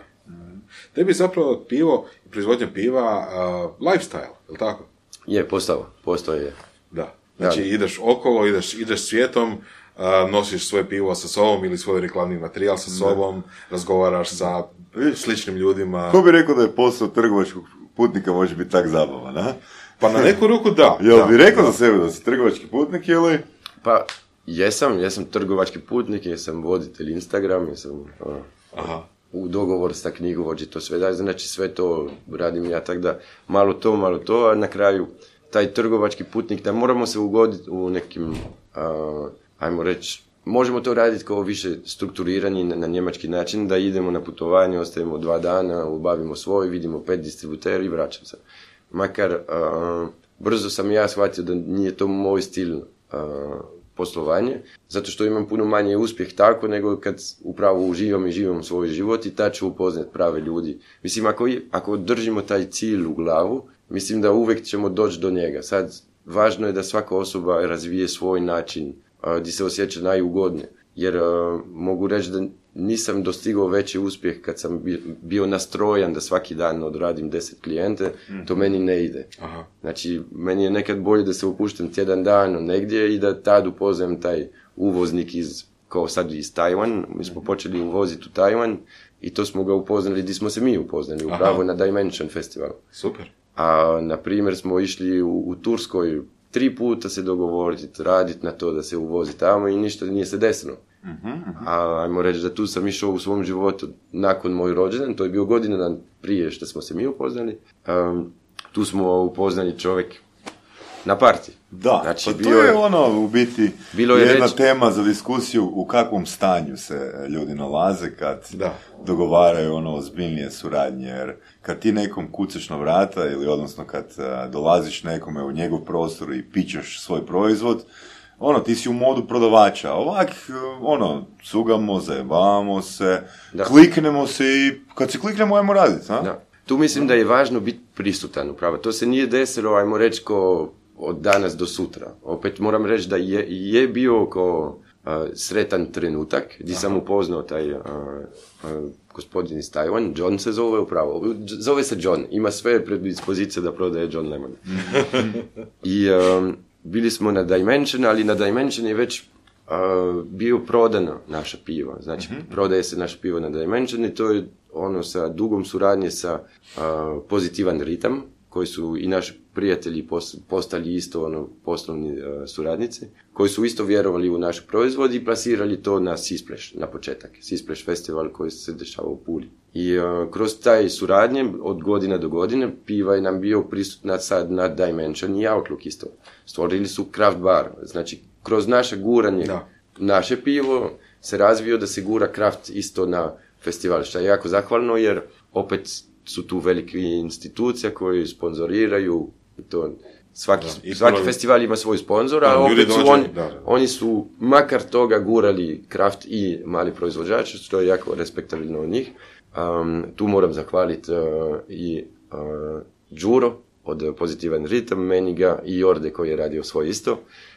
Tebi zapravo pivo, proizvodnja piva, uh, lifestyle, je li tako? Je, postao, postao je. Da, znači da. ideš okolo, ideš, ideš svijetom, uh, nosiš svoje pivo sa sobom ili svoj reklamni materijal sa sobom, da. razgovaraš sa sličnim ljudima. Ko bi rekao da je posao trgovačkog putnika može biti tak zabavan, a? Pa na neku ruku da. Jel da, bi rekao da. za sebe da si trgovački putnik ili? Pa, jesam, jesam trgovački putnik, jesam voditelj Instagram, jesam... Uh, Aha. u dogovor sa knjigovođi, to sve da, znači sve to radim ja, tako da malo to, malo to, a na kraju taj trgovački putnik, da moramo se ugoditi u nekim, uh, ajmo reći, možemo to raditi kao više strukturirani na, na njemački način, da idemo na putovanje, ostajemo dva dana, obavimo svoj, vidimo pet distributera i vraćam se. Makar uh, brzo sam ja shvatio da nije to moj stil uh, poslovanje, zato što imam puno manje uspjeh tako nego kad upravo uživam i živam svoj život i tad ću upoznat prave ljudi. Mislim, ako, ako držimo taj cilj u glavu, mislim da uvijek ćemo doći do njega. Sad, važno je da svaka osoba razvije svoj način uh, gdje se osjeća najugodnije. Jer uh, mogu reći da nisam dostigao veći uspjeh kad sam bio nastrojan da svaki dan odradim deset klijente, mm. to meni ne ide. Aha. Znači, meni je nekad bolje da se upuštam tjedan dan negdje i da tad upoznajem taj uvoznik iz, kao sad iz Tajvan. Mi smo počeli uvoziti u Tajvan i to smo ga upoznali gdje smo se mi upoznali, upravo Aha. na Dimension festivalu. Super. A, na primjer, smo išli u, u Turskoj tri puta se dogovoriti, raditi na to da se uvozi tamo i ništa nije se desilo. Uh-huh, uh-huh. A ajmo reći da tu sam išao u svom životu nakon moj rođendan, to je bio godina dan prije što smo se mi upoznali. Um, tu smo upoznali čovjek na parti. Da, znači, pa to je, je ono u biti bilo je jedna reč... tema za diskusiju u kakvom stanju se ljudi nalaze kad da. dogovaraju ono ozbiljnije suradnje, jer kad ti nekom kucaš na vrata ili odnosno kad uh, dolaziš nekome u njegov prostor i pičeš svoj proizvod, ono, ti si u modu prodavača, ovak, ono, cugamo, zajebamo se, da. kliknemo se i kad se kliknemo, ajmo raditi, a? Da. Tu mislim da je važno biti prisutan, upravo. To se nije desilo, ajmo reći, ko od danas do sutra. Opet moram reći da je, je bio ko uh, sretan trenutak, gdje Aha. sam upoznao taj uh, uh, gospodin iz Tajvan, John se zove upravo. Zove se John, ima sve predispozicije da prodaje John Lemon. I... Um, bili smo na Dimension, ali na Dimension je već uh, bio prodano naša piva. Znači, mm-hmm. prodaje se naše pivo na Dimension i to je ono sa dugom suradnje sa uh, Pozitivan ritam, koji su i naši prijatelji postali isto ono poslovni uh, suradnici, koji su isto vjerovali u naš proizvod i plasirali to na Seasplash na početak. Seasplash festival koji se dešava u Puli. I uh, kroz taj suradnje od godine do godine piva je nam bio prisutna sad na Dimension i Outlook isto. Stvorili su craft bar. Znači, kroz naše guranje, da. naše pivo se razvio da se gura kraft isto na festival, što je jako zahvalno, jer opet su tu velike institucije koji sponzoriraju to. Svaki, da, svaki prvo... festival ima svoj sponzor, a opet su oni, da, da. oni su makar toga gurali kraft i mali proizvođači, što je jako respektabilno od njih. Um, tu moram zahvaliti uh, i uh, Đuro od Pozitivan ritam, Meniga i Jorde koji je radio svoj isto,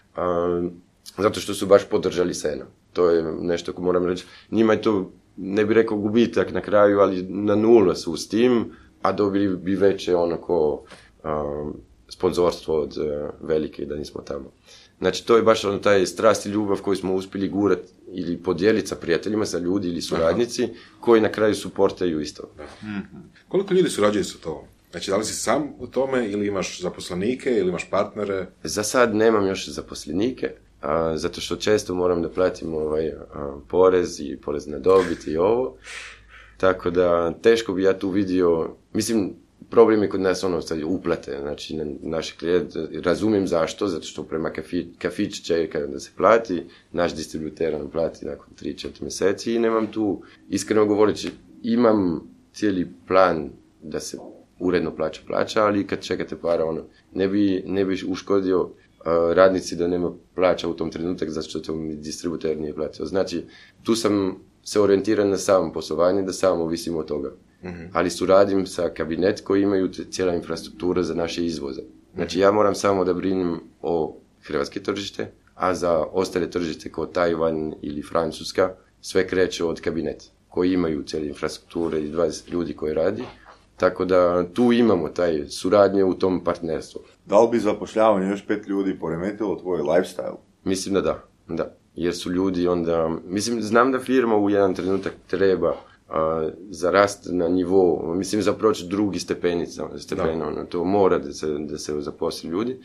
um, zato što su baš podržali scenu. To je nešto ko moram reći, njima je to, ne bi rekao gubitak na kraju, ali na nula su s tim, a dobili bi veće ono ko um, sponzorstvo od uh, velike da nismo tamo. Znači, to je baš ono taj strast i ljubav koju smo uspjeli gurat ili podijeliti sa prijateljima, sa ljudi ili suradnici, aha, koji na kraju suportaju isto. Mm-hmm. Koliko ljudi surađuje sa tobom? Znači, da li si sam u tome ili imaš zaposlenike ili imaš partnere? Za sad nemam još zaposlenike, a, zato što često moram da platim ovaj, a, porez i porez na dobit i ovo. Tako da teško bi ja tu vidio, mislim, problem je kod nas ono sad uplate, znači naši klijenti, razumijem zašto, zato što prema kafi, kafić čeka da se plati, naš distributer nam plati nakon tri četiri mjeseci i nemam tu, iskreno govoreći, imam cijeli plan da se uredno plaća plaća, ali kad čekate para, ono, ne bi, ne bi uškodio uh, radnici da nema plaća u tom trenutak, zato što to mi distributer nije platio. Znači, tu sam se orijentiran na samo poslovanje, da samo ovisim od toga. Mm-hmm. Ali suradim sa kabinet koji imaju cijela infrastruktura za naše izvoze. Znači, ja moram samo da brinem o hrvatske tržište, a za ostale tržište kao Tajvan ili Francuska, sve kreće od kabineta, koji imaju cijele infrastrukture i dvadeset ljudi koji radi. Tako da tu imamo taj suradnje u tom partnerstvu. Da li bi zapošljavanje još pet ljudi poremetilo tvoj lifestyle? Mislim da da, da. Jer su ljudi onda, mislim, znam da firma u jedan trenutak treba uh, za rast na nivou, mislim, za proći drugi stepenica, stepena, ono, to mora da se, da se zaposli ljudi.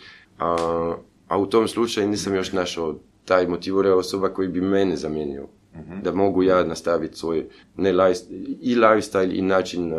A, a u tom slučaju nisam još našao taj motivore osoba koji bi mene zamijenio. Mm-hmm. Da mogu ja nastaviti svoj ne life, i lifestyle i način uh,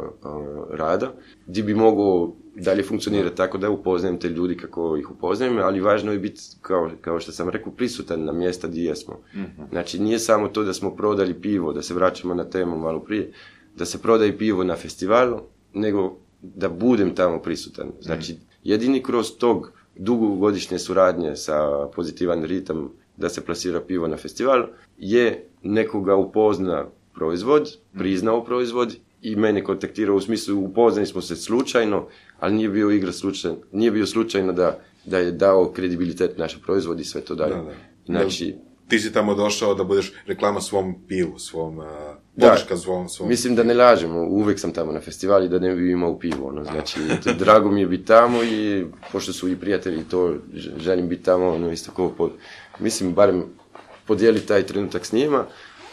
uh, rada, gdje bi mogao dalje funkcionirati tako da upoznajem te ljudi kako ih upoznajem, ali važno je biti, kao, kao što sam rekao, prisutan na mjesta gdje jesmo. Mm-hmm. Znači, nije samo to da smo prodali pivo, da se vraćamo na temu malo prije, da se prodaje pivo na festivalu, nego da budem tamo prisutan. Znači, mm-hmm. jedini kroz tog dugogodišnje suradnje sa Pozitivan ritam da se plasira pivo na festival, je nekoga upozna proizvod, priznao proizvod i mene kontaktirao u smislu upoznali smo se slučajno, ali nije bio igra slučajno, nije bio slučajno da, da je dao kredibilitet našem proizvodu i sve to dalje. Da, da. Znači, ti si tamo došao da budeš reklama svom pivu, svom uh, podrška svom, svom... Mislim da ne lažemo, uvijek sam tamo na festivali da ne bi imao pivo. Ono. Znači, drago mi je biti tamo i pošto su i prijatelji to želim biti tamo, ono, isto kao pod... Mislim, barem podijeli taj trenutak s njima,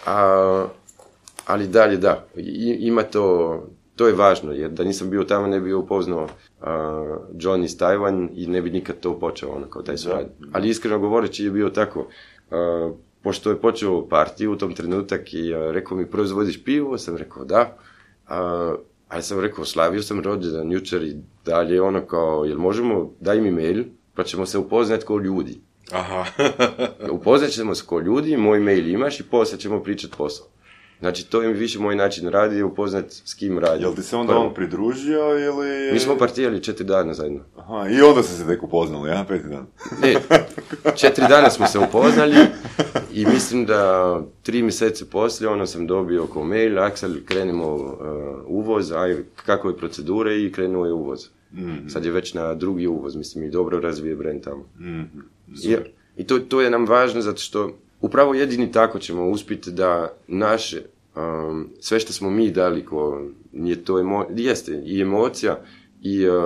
a, ali dalje da, I, ima to, to je važno, jer da nisam bio tamo ne bi upoznao uh, John iz Tajvan i ne bi nikad to počeo ono kao taj suradnje. Ali iskreno govoreći je bio tako, uh, pošto je počeo partiju u tom trenutak i uh, rekao mi proizvodiš pivo, sam rekao da, uh, ali sam rekao slavio sam rođendan jučer i dalje ono kao, jel možemo, daj mi mail pa ćemo se upoznati kao ljudi. Aha. Upoznat ćemo se kao ljudi, moj mail imaš i poslije ćemo pričati posao. Znači, to je više moj način radi je upoznat s kim radi. Jel ti se onda on pridružio ili... Mi smo partijali četiri dana zajedno. Aha, i onda ste se tek upoznali, ja? Peti dan? Ne, četiri dana smo se upoznali i mislim da tri mjesece poslije ono sam dobio kao mail, Aksel, krenemo uh, uvoz, aj kako je procedure i krenuo je uvoz. Mm-hmm. Sad je već na drugi uvoz, mislim, i dobro razvije brand tamo. Mm-hmm. I, i to, to je nam važno zato što upravo jedini tako ćemo uspjeti da naše, um, sve što smo mi dali, ko, nije to emo, jeste i emocija i uh,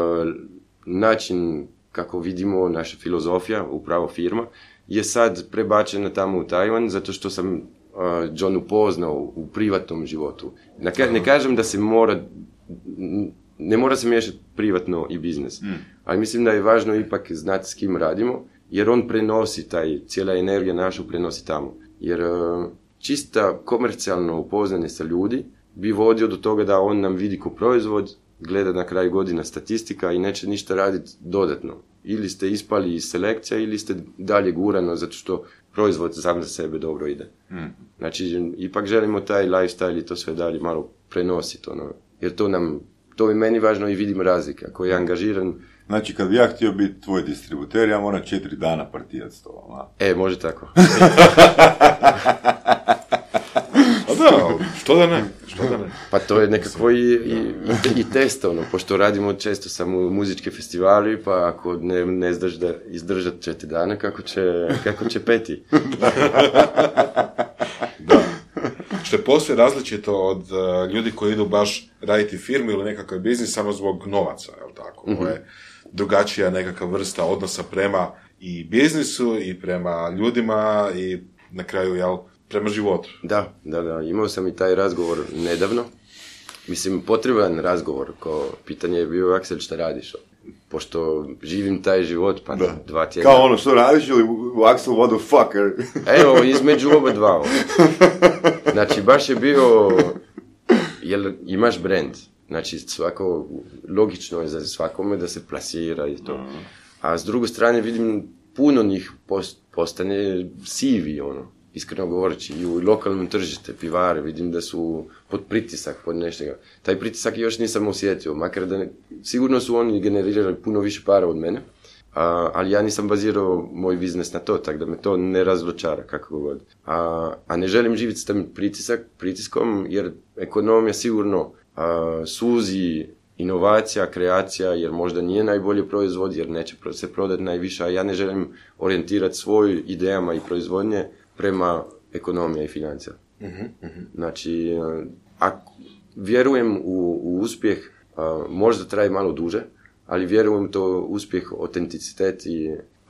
način kako vidimo naša filozofija, upravo firma, je sad prebačena tamo u Tajvan zato što sam uh, John upoznao u privatnom životu. Ne, ne kažem da se mora... Ne mora se miješati privatno i biznis, mm. ali mislim da je važno ipak znati s kim radimo, jer on prenosi taj, cijela energija našu prenosi tamo. Jer uh, čista komercijalno upoznanje sa ljudi bi vodio do toga da on nam vidi ko proizvod, gleda na kraju godina statistika i neće ništa raditi dodatno. ili ste ispali iz selekcija ili ste dalje gurano zato što proizvod sam za sebe dobro ide. Mm. Znači, ipak želimo taj lifestyle i to sve dalje malo prenositi, ono, jer to nam, to je meni važno i vidim razlika, koji je angažiran. Znači, kad bi ja htio biti tvoj distributer, ja moram četiri dana partijati s tobom, a? E, može tako. A da, što da ne? Što da ne? Pa to je nekako i, i, i test, ono, pošto radimo često samo muzičke festivali, pa ako ne, ne znaš da izdržat četiri dana, kako će, kako će peti? Da. Što je posve različito od uh, ljudi koji idu baš raditi firmu ili nekakav biznis samo zbog novaca, jel tako? Mm-hmm. Ovo je drugačija nekakva vrsta odnosa prema i biznisu i prema ljudima i na kraju, jel, prema životu. Da, da, da. Imao sam i taj razgovor nedavno. Mislim, potreban razgovor, ko pitanje je bio, Aksel, šta radiš? Pošto živim taj život, pa da. dva tjedna. Kao ono što radiš ili Aksel, what the fuck? Evo, između oba dva. Znači, baš je bio, jel imaš brand. Znači, svako, logično je za svakome da se plasira i to. A s druge strane vidim, puno njih post, postane sivi, ono. Iskreno govoreći, i u lokalnom tržište, pivare, vidim da su pod pritisak, pod nešto. Taj pritisak još nisam osjetio, makar da ne, sigurno su oni generirali puno više para od mene, a, ali ja nisam bazirao moj biznes na to, tako da me to ne razločara, kako god. A, a ne želim živjeti s tim pritisak, pritiskom, jer ekonomija sigurno a, suzi inovacija, kreacija, jer možda nije najbolji proizvod, jer neće se prodati najviše, a ja ne želim orijentirati svoj idejama i proizvodnje prema ekonomija i financija. Uh-huh, uh-huh. Znači, ako vjerujem u, u uspjeh, a, možda traje malo duže, ali vjerujem to uspjeh, autenticitet i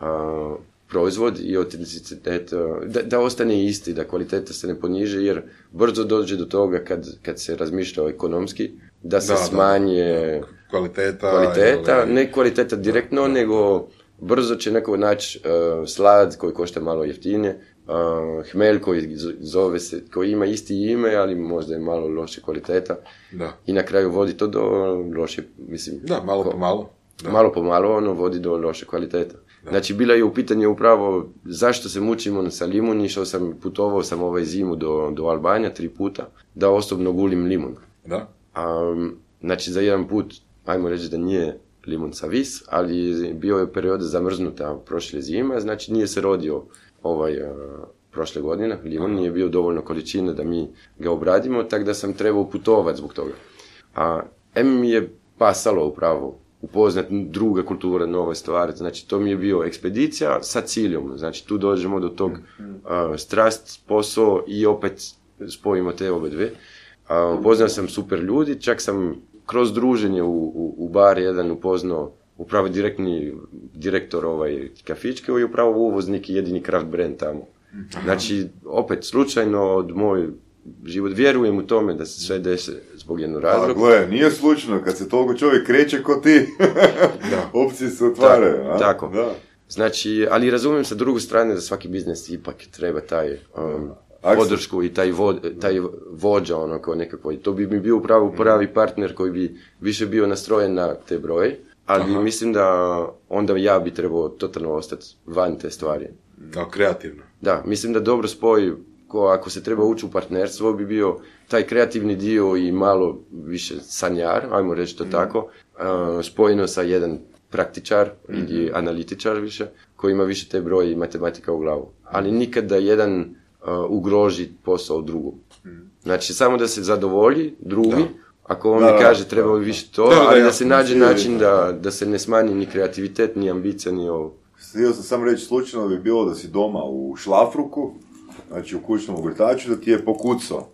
a, proizvod i autenticitet, a, da, da ostane isti, da kvaliteta se ne poniže, jer brzo dođe do toga kad, kad se razmišlja ekonomski, da se da, smanje da. kvaliteta, kvaliteta ili... ne kvaliteta direktno, da. nego brzo će neko naći uh, slad koji košta malo jeftinije, uh, hmelj koji zove se, koji ima isti ime, ali možda je malo loše kvaliteta. Da. I na kraju vodi to do loše, mislim... Da, malo ko, po malo. Da. Malo po malo ono vodi do loše kvaliteta. Da. Znači, bila je u pitanju upravo zašto se mučimo sa limun, išao sam, putovao sam ovaj zimu do, do Albanija tri puta, da osobno gulim limun. Da. Um, znači, za jedan put, ajmo reći da nije limun sa vis, ali bio je period zamrznuta prošle zime, znači nije se rodio ovaj uh, prošle godine, limun nije bio dovoljno količine da mi ga obradimo, tako da sam trebao putovati zbog toga. A em mi je pasalo upravo upoznat druga kultura, nove stvari, znači to mi je bio ekspedicija sa ciljom, znači tu dođemo do tog uh, strast, posao i opet spojimo te obe dve. Uh, upoznao sam super ljudi, čak sam kroz druženje u, u, u bar jedan upoznao upravo direktni direktor ovaj kafičke koji je upravo uvoznik i jedini craft brand tamo. Znači, opet, slučajno od moj život, vjerujem u tome da se sve desi zbog jednog razloga. A gle, nije slučajno, kad se toliko čovjek kreće ko ti, da. Opcije se otvaraju. Tako, tako. Da. Znači, ali razumijem sa druge strane da svaki biznis ipak treba taj um, podršku i taj, vo, taj vođa, ono, kao nekako. I to bi mi bio upravo pravi partner koji bi više bio nastrojen na te broje, ali Aha. mislim da onda ja bi trebao totalno ostati van te stvari. Da, kreativno. Da, mislim da dobro spoj, ko ako se treba ući u partnerstvo, bi bio taj kreativni dio i malo više sanjar, ajmo reći to mm. tako, uh, spojeno sa jedan praktičar mm-hmm. ili analitičar više, koji ima više te broje i matematika u glavu. Ali nikad da jedan uh, ugroži posao drugom. Mm. Znači, samo da se zadovolji drugi, da. Ako on da, mi kaže treba da, više to, da, ali da, da se nađe način da, da se ne smanji ni kreativitet, ni ambicija, ni ovo. Htio sam samo reći, slučajno bi bilo da si doma u šlafruku, znači u kućnom ogrtaču, da ti je pokucao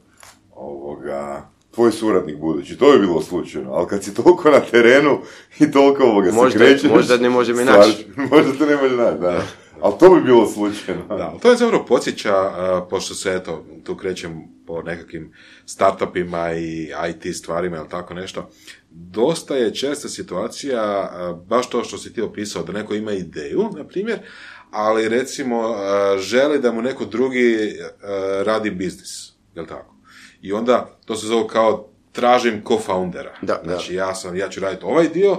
ovoga, tvoj suradnik budući. To bi bilo slučajno, ali kad si toliko na terenu i toliko ovoga možda, se krećeš... Možda ne može me naći. Možda te ne može naći, da. Ali to bi bilo slučajno. Da, ali to je zapravo podsjeća, uh, pošto se, eto, tu krećem po nekakvim startupima i I T stvarima ili tako nešto, dosta je česta situacija, uh, baš to što si ti opisao, da neko ima ideju, na primjer, ali recimo uh, želi da mu neko drugi uh, radi biznis, jel tako? I onda to se zove kao tražim co-foundera. Da, znači da. ja sam, ja ću raditi ovaj dio,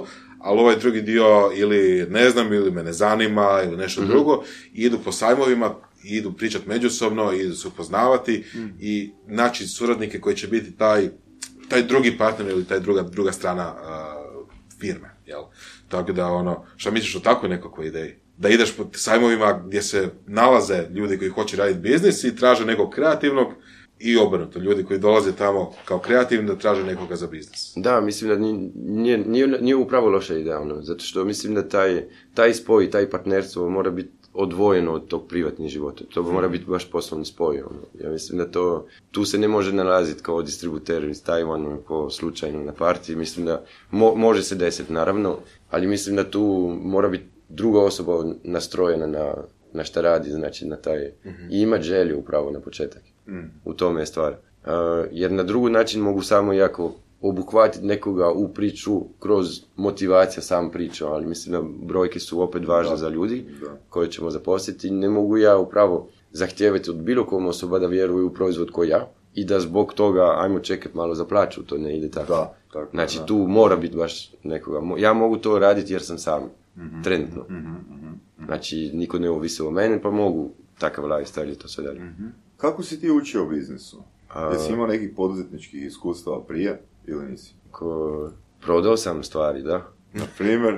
ali ovaj drugi dio ili ne znam, ili me ne zanima, ili nešto mm-hmm. drugo, idu po sajmovima, idu pričati međusobno, idu se upoznavati mm. i naći suradnike koji će biti taj, taj drugi partner ili taj druga, druga strana uh, firme, jel? Tako da, ono, šta misliš o takvoj nekakvoj ideji? Da ideš po sajmovima gdje se nalaze ljudi koji hoće raditi biznis i traže nekog kreativnog i obrnuto, ljudi koji dolaze tamo kao kreativni da traže nekoga za biznis. Da, mislim da nije, nije, nije upravo loša ideja, ono, zato što mislim da taj, taj spoj, taj partnerstvo mora biti odvojeno od tog privatnih života. To mora biti baš poslovni spoj. Ono. Ja mislim da to, tu se ne može nalaziti kao distributer iz Tajvana po slučajno na partiji. Mislim da mo, može se desiti, naravno, ali mislim da tu mora biti druga osoba nastrojena na, na šta radi, znači na taj, mm-hmm. i ima želju upravo na početak. Mm. U tome je stvar. Uh, jer na drugi način mogu samo jako obuhvatiti nekoga u priču kroz motivacija sam priča, ali mislim da brojke su opet važne da. za ljudi da. koje ćemo zaposliti. Ne mogu ja upravo zahtijevati od bilo kom osoba da vjeruju u proizvod koji ja i da zbog toga ajmo čekati malo za plaću, to ne ide tako. Da, tako znači da. Tu mora biti baš nekoga. Ja mogu to raditi jer sam sam, mm-hmm. trenutno. Mm-hmm. Mm-hmm. Znači niko ne ovisi o mene, pa mogu takav lifestyle i to sve dalje. Mm-hmm. Kako si ti učio o biznisu? A... Jesi imao nekih poduzetničkih iskustava prije ili nisi? Ko... Prodao sam stvari, da. Na primjer?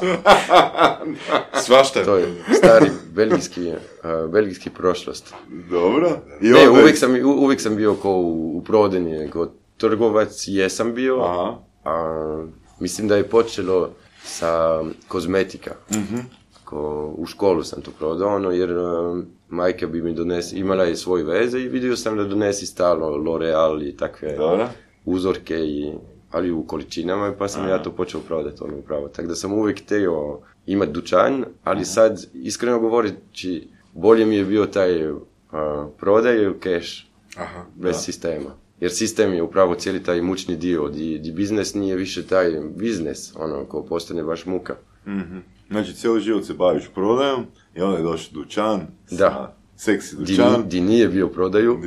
Svašta. To je stari belgijski, uh, belgijski prošlost. Dobro. I ne, uvijek sam, uvijek sam bio ko u, u prodajni, ko trgovac jesam bio. Aha. A, mislim da je počelo sa kozmetika. Mhm. Ko, u školu sam to prodao, ono, jer uh, majka bi mi donesi, imala je svoje veze i vidio sam da donesi stalno L'Oreal i takve Dobra. uzorke, i, ali u količinama, pa sam Aha. ja to počeo prodati, ono, upravo. Tako da sam uvijek teo imati dućan, ali Aha. sad, iskreno govoreći, bolje mi je bio taj uh, prodaj ili cash, Aha, bez da. sistema. Jer sistem je upravo cijeli taj mučni dio, di, di biznes nije više taj biznes, ono, ko postane baš muka. Mhm. Znači, cijeli život se baviš prodajom i onda je došao dućan, da. seksi dućan. Di, di nije bio prodaju.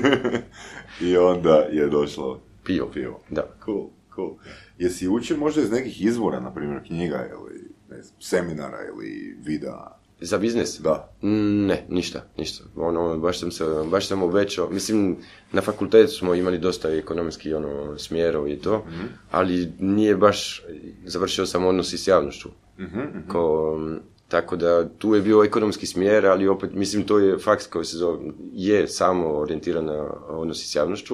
I onda je došlo pivo. pivo. Da. Cool, cool. Jesi učio možda iz nekih izvora, na primjer knjiga ili ne znam, seminara ili videa? Za biznis? Da. Ne, ništa, ništa. Ono, baš sam se, baš sam obećao. Mislim, na fakultetu smo imali dosta ekonomski ono, smjerovi i to, mm-hmm. ali nije baš, završio sam odnosi s javnošću. Mm-hmm. Ko, tako da tu je bio ekonomski smjer, ali opet, mislim, to je faks koji se zove, je samo orijentiran na odnosi s javnošću,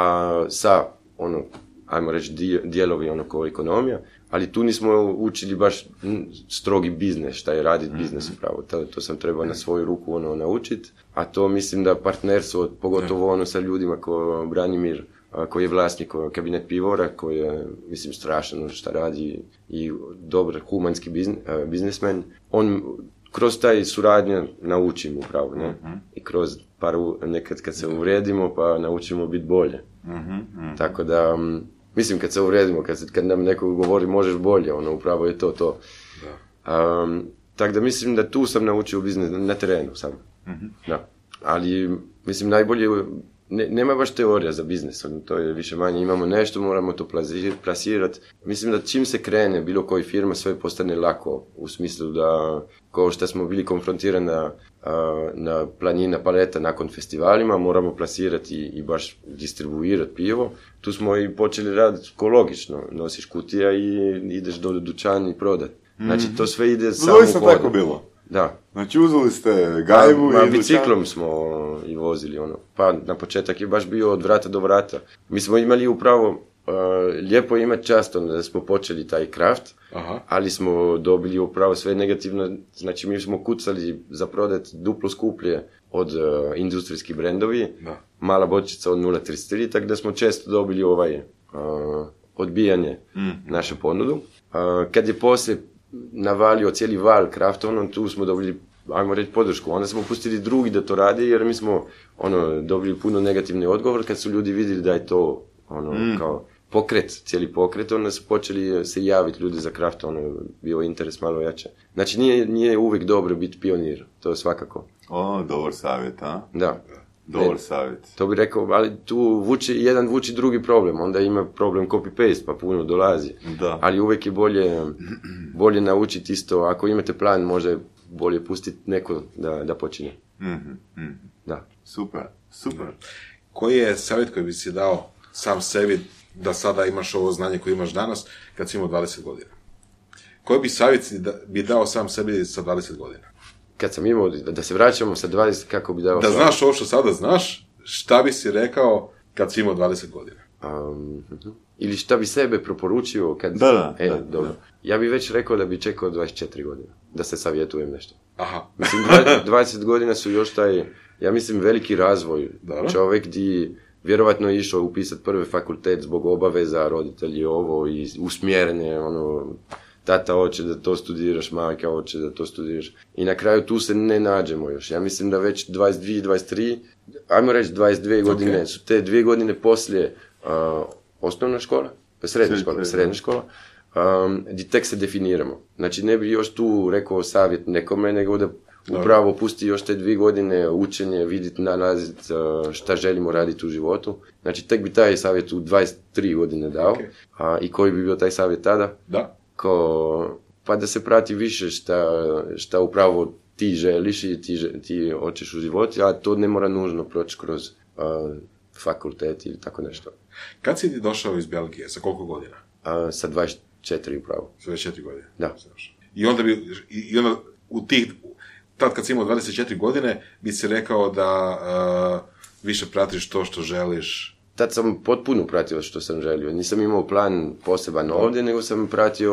a sa, ono, ajmo reći, dijelovi ono kao ekonomija, ali tu nismo učili baš strogi biznes, šta je raditi biznes upravo. To, to sam trebao na svoju ruku ono naučiti, a to mislim da partnerstvo, pogotovo ono sa ljudima kao Branimir, koji je vlasnik kabinet pivora, koji je, mislim, strašno šta radi i dobar humanski bizn, biznismen, on kroz taj suradnje naučimo upravo, ne? Mm-hmm. I kroz par, nekad kad se uvredimo, pa naučimo biti bolje. Mm-hmm. Tako da, mislim, kad se uvredimo, kad, kad nam neko govori možeš bolje, ono, upravo je to, to. Da. Um, tako da mislim da tu sam naučio biznis na terenu sam. Mm-hmm. Da. Ali, mislim, najbolje, ne, nema baš teorija za biznis, to je više manje, imamo nešto, moramo to plasirati. Mislim da čim se krene bilo koji firma, sve postane lako, u smislu da, kao što smo bili konfrontirani na, na planina paleta nakon festivalima, moramo plasirati i, i baš distribuirati pivo. Tu smo i počeli raditi logično, nosiš kutija i ideš do dućan i prodat. Znači, to sve ide samo u hodu. Tako bilo. Da. Znači, uzeli ste gajbu ma, i... Ma, biciklom smo i vozili, ono. Pa, na početak je baš bio od vrata do vrata. Mi smo imali upravo, uh, lijepo imati čast, ono, da smo počeli taj kraft, Aha. ali smo dobili upravo sve negativno. Znači, mi smo kucali za prodat duplo skuplje od uh, industrijskih brendovi. Da. Mala bočica od nula trideset tri, tako da smo često dobili ovaj uh, odbijanje mm. naše ponudu. Uh, kad je poslije navalio cijeli val kraftovno, tu smo dobili, ajmo reći, podršku. Onda smo pustili drugi da to radi, jer mi smo ono, dobili puno negativni odgovor kad su ljudi vidjeli da je to ono, mm. kao pokret, cijeli pokret, onda su počeli se javiti ljudi za kraft, ono, bio interes malo jače. Znači, nije, nije uvijek dobro biti pionir, to je svakako. O, dobar savjet, a? Da. Dobar savjet. To bi rekao, ali tu vuči, jedan vuči drugi problem, onda ima problem copy-paste, pa puno dolazi. Da. Ali uvijek je bolje, bolje naučiti isto, ako imate plan, možda je bolje pustiti neko da, da počinje. Mm-hmm, mm-hmm. Da. Super, super. Koji je savjet koji bi si dao sam sebi da sada imaš ovo znanje koje imaš danas kad si imao dvadeset godina? Koji bi savjet si da, bi dao sam sebi sa dvadeset godina? Kad sam imao, da se vraćamo sa dvadeset, kako bi dao... Da znaš ovo što sada znaš, šta bi si rekao kad si imao dvadeset godina? Um, ili šta bi sebe proporučio kad... Da, da, e, da, dobro. da. Ja bi već rekao da bi čekao dvadeset četiri godine, da se savjetujem nešto. Aha. Mislim, dvadeset godina su još taj, ja mislim, veliki razvoj. Dobro. Čovjek di vjerovatno je išao upisati prvi fakultet zbog obaveza, roditelji ovo i usmjerene, ono, tata hoće da to studiraš, majka hoće da to studiraš. I na kraju tu se ne nađemo još. Ja mislim da već dvadeset dvije, dvadeset tri, ajmo reći dvadeset dvije godine, okay. Su te dvije godine poslije uh, osnovna škola, srednja škola, srednja škola, um, gdje tek se definiramo. Znači ne bi još tu rekao savjet nekome, nego da upravo pusti još te dvije godine učenje, vidjeti, nalaziti šta želimo raditi u životu. Znači tek bi taj savjet u dvadeset tri godine dao. Okay. A, i koji bi bio taj savjet tada? Da. Ko, pa da se prati više šta, šta upravo ti želiš i ti, ti hoćeš u životu, a to ne mora nužno proći kroz uh, fakultet ili tako nešto. Kad si ti došao iz Belgije? Sa koliko godina? Uh, sa dvadeset četiri upravo. Sa dvadeset četiri godine? Da. I onda bi, i onda u tih, tad kad si imao dvadeset četiri godine, bi si rekao da uh, više pratiš to što želiš? Tad sam potpuno pratio što sam želio. Nisam imao plan poseban ovdje, nego sam pratio,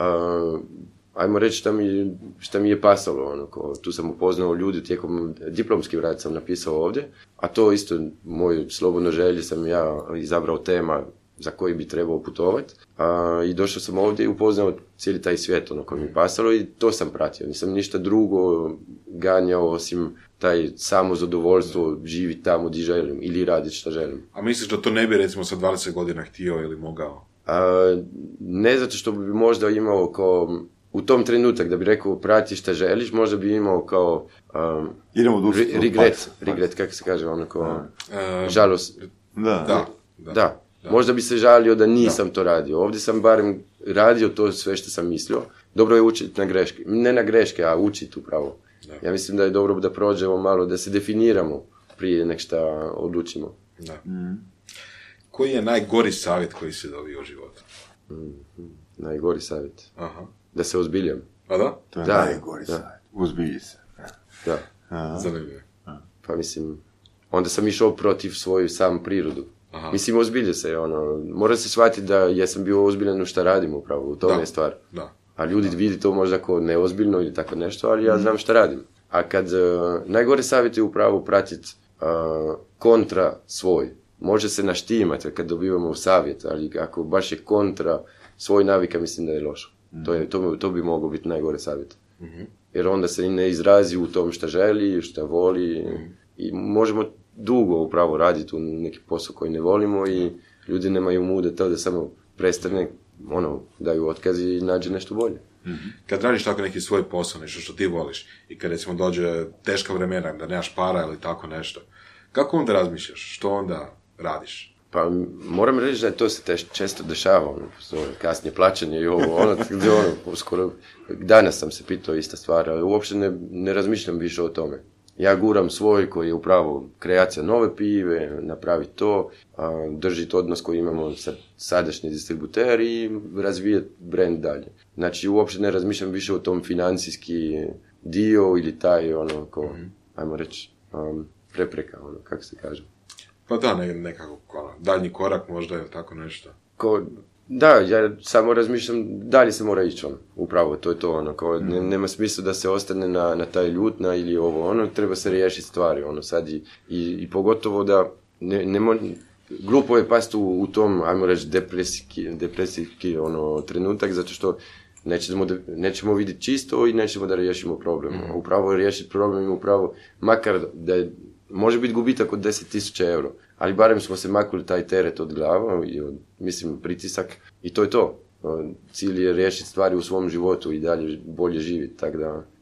uh, ajmo reći šta mi, šta mi je pasalo. Ono, ko, tu sam upoznao ljudi tijekom diplomski rad sam napisao ovdje, a to isto moj slobodno želje sam ja izabrao tema za koji bi trebao putovati. A, i došao sam ovdje i upoznao cijeli taj svijet ono koji mi pasalo i to sam pratio. Nisam ništa drugo ganjao osim taj samo zadovoljstvo živjeti tamo gdje želim ili raditi što želim. A misliš da to ne bi recimo sa dvadeset godina htio ili mogao? A, ne zato što bi možda imao kao u tom trenutak da bi rekao prati šta želiš, možda bi imao kao um, Idemo re, regret, regret, kako se kaže, ono kao uh, žalost. Da, da. da. da. Da. Možda bi se žalio da nisam da. to radio. Ovdje sam barem radio to sve što sam mislio. Dobro je učiti na greške. Ne na greške, a učiti upravo. Da. Ja mislim da je dobro da prođemo malo, da se definiramo prije nek šta odlučimo. Da. Mm. Koji je najgori savjet koji si dobio u životu? Mm-hmm. Najgori savjet? Aha. Da se ozbiljam. A da? To je da. najgori savjet. Ozbilji se. Da. Aha. Zanimljivo. Pa mislim, onda sam išao protiv svoju sam prirodu. Aha. Mislim, ozbilje se, ono, mora se shvatiti da jesam bio ozbiljan u šta radim upravo, u tome da. je stvar. Da. A ljudi da. vidi to možda kao neozbiljno ili tako nešto, ali ja znam šta radim. A kad, uh, najgore savjet je upravo pratiti uh, kontra svoj. Može se naštimati kad dobivamo savjet, ali ako baš je kontra svoj navika, mislim da je lošo. Mm. To, je, to, to bi mogao biti najgore savjet. Mm-hmm. Jer onda se ne izrazi u tom šta želi, šta voli mm. i možemo dugo upravo raditi u neki posao koji ne volimo i ljudi nemaju mude to da samo prestane, ono, daju otkaz i nađe nešto bolje. Mm-hmm. Kad radiš tako neki svoj posao, nešto što ti voliš i kad recimo dođe teška vremena, da nemaš para ili tako nešto, kako onda razmišljaš? Što onda radiš? Pa moram reći da to se teš, često dešava, ono, kasnije plaćanje i ovo, ono, gdje ono, skoro danas sam se pitao ista stvar, ali uopće ne, ne razmišljam više o tome. Ja guram svoj koji je upravo kreacija nove pive, napraviti to, držiti odnos koji imamo sa sadašnji distributer i razvijati brand dalje. Znači uopće ne razmišljam više o tom financijski dio ili taj, ono, ko, mm-hmm. ajmo reći, um, prepreka, ono, kako se kaže. Pa da, ne, nekako, ono, daljnji korak možda je tako nešto. Ko, da, ja samo razmišljam, dalje se mora ići, ono, upravo, to je to, ono, kao, ne, nema smisla da se ostane na, na taj ljutna ili ovo, ono, treba se riješiti stvari, ono, sad i, i, i pogotovo da, ne, ne mo, glupo je pasti u, u tom, ajmo reći, depresijski, depresijski, ono, trenutak, zato što nećemo, da, nećemo vidjeti čisto i nećemo da riješimo problem. Mm. Upravo riješiti problem, upravo, makar da je, može biti gubitak od deset tisuća euro, ali barem smo se maknuli taj teret od glava i od, mislim, pritisak i to je to. Cilj je riješiti stvari u svom životu i dalje bolje živjeti, tako da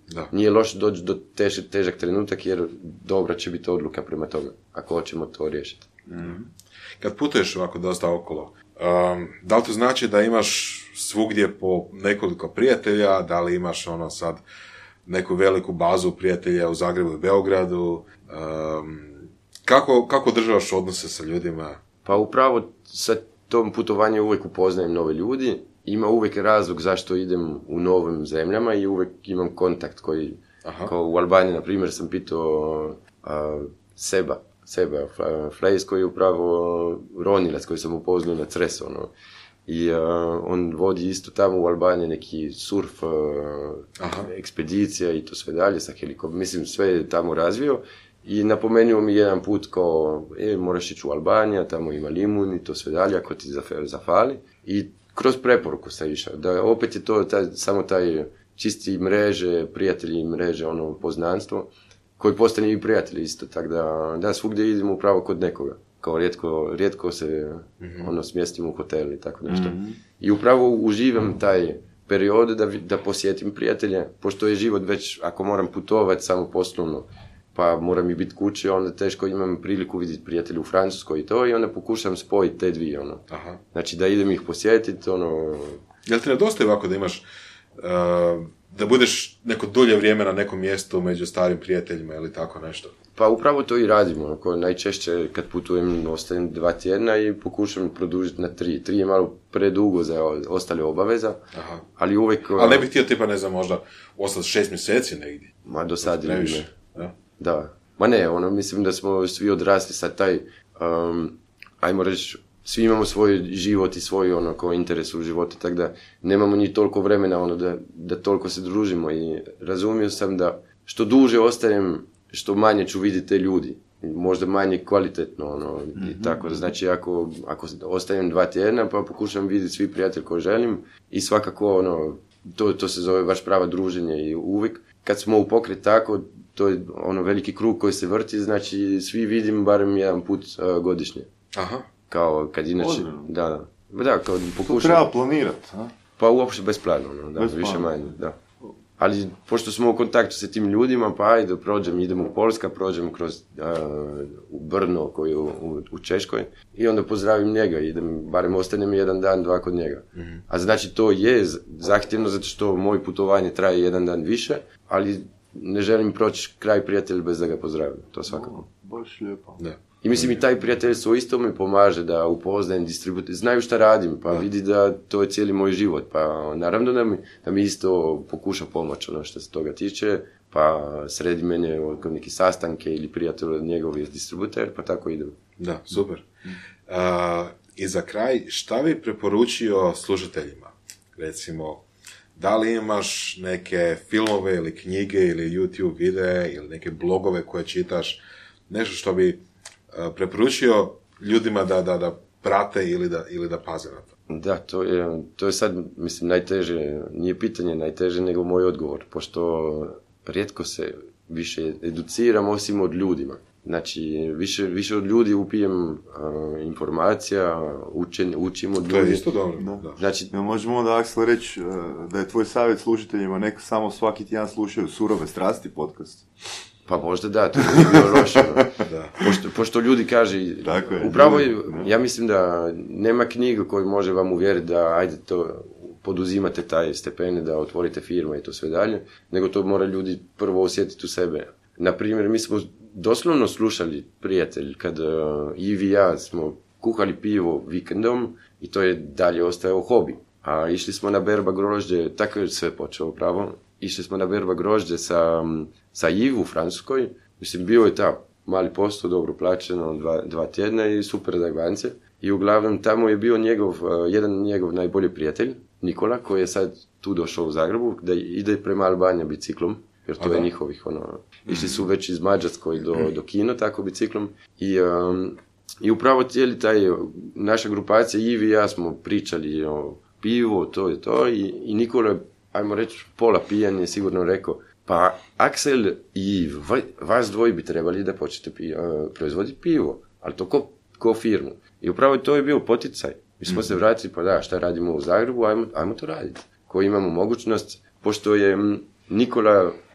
Da. Nije loše doći do tež, težak trenutak jer dobra će biti odluka prema tome, ako hoćemo to riješiti. Mm-hmm. Kad putuješ ovako dosta okolo, um, da li to znači da imaš svugdje po nekoliko prijatelja, da li imaš ono sad neku veliku bazu prijatelja u Zagrebu i Beogradu, um, kako, kako održavaš odnose sa ljudima? Pa upravo sa tom putovanjem uvijek upoznajem nove ljudi, ima uvijek razlog zašto idem u novim zemljama i uvijek imam kontakt koji, Aha. kao u Albaniji, na primjer, sam pitao a, Seba, Seba Flejs, koji je upravo ronilac koji sam upoznao na Cresu, ono. I uh, on vodi isto tamo u Albaniji neki surf uh, ekspedicija i to sve dalje sa helikopterom. Mislim, sve je tamo razvio i napomenuo mi jedan put kao, e, moraš ići u Albaniju, tamo ima limun i to sve dalje, ako ti zafali. I kroz preporuku sam išao, da opet je to taj, samo taj čisti mreže, prijatelji mreže, ono, poznanstvo, koji postane i prijatelji isto, tako da, da svugdje idemo upravo kod nekoga. Kao rijetko, rijetko se mm-hmm. ono, smjestim u hotel i tako nešto. Mm-hmm. I upravo uživam taj period da, da posjetim prijatelje, pošto je život već, ako moram putovati samo poslovno, pa moram i biti kući, onda teško imam priliku vidjeti prijatelje u Francuskoj i to, i onda pokušam spojiti te dvije, ono. Aha. Znači da idem ih posjetiti, ono... Jel ti nedostaje ovako da imaš, uh, da budeš neko dulje vrijeme na nekom mjestu među starim prijateljima ili tako nešto? Pa upravo to i radimo, ako najčešće kad putujem ostajem dva tjedna i pokušam produžiti na tri. Tri je malo predugo za ostale obaveza, Aha. ali uvijek... Ali ne bih htio tipa, ne znam, možda ostati šest mjeseci negdje? Ma do sad ili ne. Da. Da. Ma ne, ono, mislim da smo svi odrasli sad taj, um, ajmo reći, svi imamo svoj život i svoj ono kao interes u životu, tako da nemamo ni toliko vremena ono da, da toliko se družimo i razumio sam da što duže ostajem, što manje ću vidjeti te ljudi, možda manje kvalitetno, ono, mm-hmm. i tako, znači ako, ako ostajem dva tjedna pa pokušam vidjeti svi prijatelji koje želim i svakako ono, to, to se zove baš prava druženje i uvijek kad smo u pokret tako, to je ono veliki krug koji se vrti, znači svi vidim barem jedan put uh, godišnje. Aha. Kao kad inače, Ozbiljno. da, da, kao pokušam. To treba planirati, ha? Pa uopšte bez plana, no, da, bez više plana. Manje, da. Ali pošto smo u kontaktu sa tim ljudima, pa ajde, prođem, idemo u Poljska, prođem kroz uh, u Brno koji je u, u, u Češkoj i onda pozdravim njega, idem, barem ostanem jedan dan, dva kod njega. Mm-hmm. A znači to je zahtjevno zato što moje putovanje traje jedan dan više, ali ne želim proći kraj prijatelja bez da ga pozdravim, to svakako. Baš lijepo. Da. I mislim i taj prijateljstvo isto mi pomaže da upoznajem distributer, znaju šta radim, pa da. Vidi da to je cijeli moj život, pa naravno da mi, da mi isto pokuša pomoći ono što se toga tiče, pa sredi mene kod neki sastanke ili prijatelj od njegov je distributer, pa tako idem. Da, super. Uh, I za kraj, šta bi preporučio slušateljima? Recimo, da li imaš neke filmove ili knjige ili YouTube videe ili neke blogove koje čitaš, nešto što bi uh, preporučio ljudima da, da, da prate ili da, ili da paze na to? Da, to je, to je sad, mislim, najteže, nije pitanje najteže nego moj odgovor, pošto rijetko se više educiram osim od ljudima. Znači, više, više od ljudi upijem uh, informacija, učen, učim od ljudi. To je isto dobro. Da. Znači, ja, možemo onda, Aksel, reći uh, da je tvoj savjet slušateljima nek samo svaki tjedan slušaju Surove strasti podcast. Pa možda da, to nije bilo loše. Da. Pošto, pošto ljudi kaže, tako je, upravo je, ja mislim da nema knjiga koju može vam uvjeriti da ajde to poduzimate taj stepene, da otvorite firme i to sve dalje, nego to mora ljudi prvo osjetiti u sebe. Naprimjer, mi smo doslovno slušali prijatelj kad uh, i vi ja smo kuhali pivo vikendom i to je dalje ostao hobi. A išli smo na berba grožđe, tako je sve počelo pravo, išli smo na berba grožđe sa, sa Ivu u Francuskoj, mislim bio je ta mali posao, dobro plaćeno, dva, dva tjedna i super zajbance. I uglavnom tamo je bio njegov, uh, jedan njegov najbolji prijatelj, Nikola, koji je sad tu došao u Zagrebu, da ide prema Albanija biciklom. Jer to je njihovih, ono, išli su već iz Mađarskoj do, do Kino, tako biciklom. I, um, i upravo cijeli taj, naša grupacija, Ivi i ja smo pričali o pivu, to je to, i, i Nikola, ajmo reći, pola pijan je sigurno rekao, pa Aksel i Iv, vas dvoji bi trebali da počnete pi, uh, proizvoditi pivo, ali to ko, ko firmu. I upravo to je bio poticaj. Mi smo mm. se vratili, pa da, šta radimo u Zagrebu, ajmo, ajmo to raditi. Ko imamo mogućnost, pošto je Nikola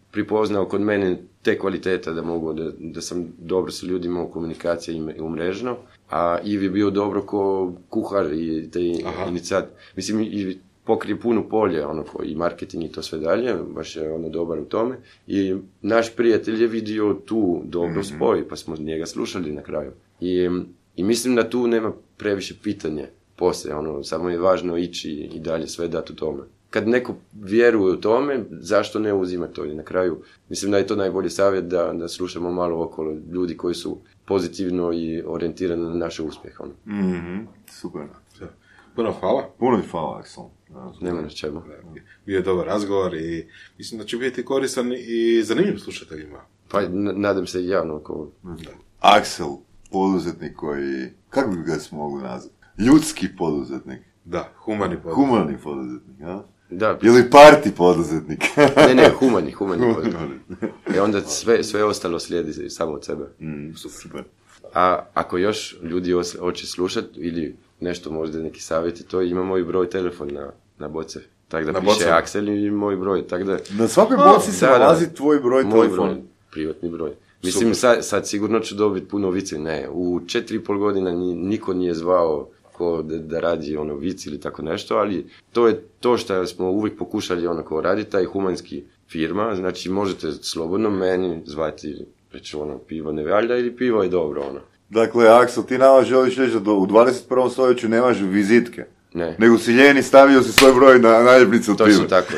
pripoznao kod mene te kvalitete da mogu, da, da sam dobro sa ljudima u komunikaciji i umrežno, a Iv je bio dobro ko kuhar i te inicijat. Mislim, i pokrije puno polje, ono, ko i marketing i to sve dalje, baš je ono dobar u tome. I naš prijatelj je vidio tu dobro mm-hmm. spoj, pa smo njega slušali na kraju. I, i mislim da tu nema previše pitanje poslije, ono, samo je važno ići i dalje sve dati u tome. Kad neko vjeruje u tome, zašto ne uzima to? I na kraju, mislim da je to najbolji savjet da, da slušamo malo okolo ljudi koji su pozitivno i orijentirani na naš uspjeh. Ono. Mm-hmm. Super. Puno hvala. Puno ti hvala, Aksel. Nema na čemu. Bio je dobar razgovor i mislim da će biti koristan i zanimljiv slušateljima. Pa nadam se javno oko... Aksel, poduzetnik koji, kako bi ga smo mogli nazvati? Ljudski poduzetnik. Da, humani poduzetnik. Humani poduzetnik, ja? Da. Ili parti poduzetnik. ne, ne, humani, humani poduzetnik. I onda sve, sve ostalo slijedi samo od sebe. Mm, super. A ako još ljudi hoće slušati ili nešto možda neki savjeti, to ima moj broj telefon na, na boce. Tako da na piše boce. Aksel i moj broj. Tak da, na svakoj boci se nalazi da, tvoj broj moj telefona. Broj, privatni broj. Mislim, sad, sad sigurno ću dobiti puno vice. Ne, u četiri i pol godina ni, niko nije zvao ko da, da radi ono vic ili tako nešto, ali to je to što smo uvijek pokušali ono ko radi, taj humanski firma, znači možete slobodno meni zvati, reći ono, pivo ne valja ili pivo je dobro, ono. Dakle, Aksel, ti nama želiš reći da u dvadeset prvom stoljeću nemaš vizitke. Ne. Nego si ljeni, stavio si svoj broj na naljepnicu od piva. Točno tako.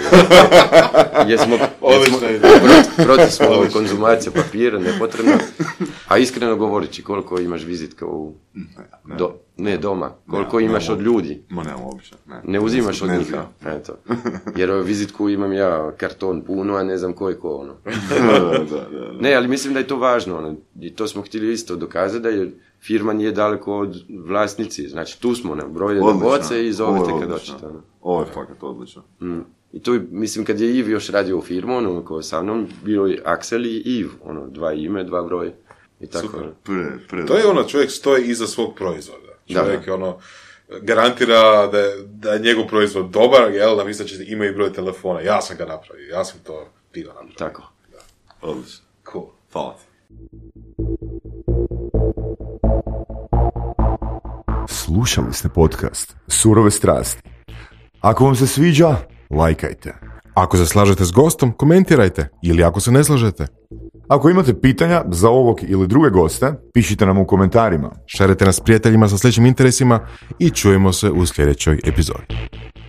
Jesmo, jesmo protiv smo konzumacije papira, nepotrebno. A iskreno govorići, koliko imaš vizitka u... Ne, do, ne doma. Koliko ne, imaš ne, od ljudi. Ma nema uopće. Ne, ne uzimaš od njih. Eto. Jer vizitku imam ja karton puno, a ne znam koji ko ono. da, da, da, da. Ne, ali mislim da je to važno. Ono. I to smo htjeli isto dokazati da je firma nije daleko od vlasnici. Znači, tu smo na broje na boce i zovete kad doćete. Ovo je fakat odlično. Mm. I tu, mislim, kad je Iv još radio u firmu, ono, ko sa mnom, bio je Aksel i Iv, ono, dva ime, dva broje. I tako. Super, pre, pre, to je ono, čovjek stoji iza svog proizvoda. Čovjek da. ono, garantira da je, da je njegov proizvod dobar, jel, da misle će ima i broj telefona. Ja sam ga napravio, ja sam to bio napravio. Tako. Da. Odlično. Cool. Hvala ti. Slušali ste podcast Surove strasti. Ako vam se sviđa, lajkajte. Ako se slažete s gostom, komentirajte. Ili ako se ne slažete. Ako imate pitanja za ovog ili druge goste, pišite nam u komentarima. Šerite nas s prijateljima sa sličnim interesima i čujemo se u sljedećoj epizodi.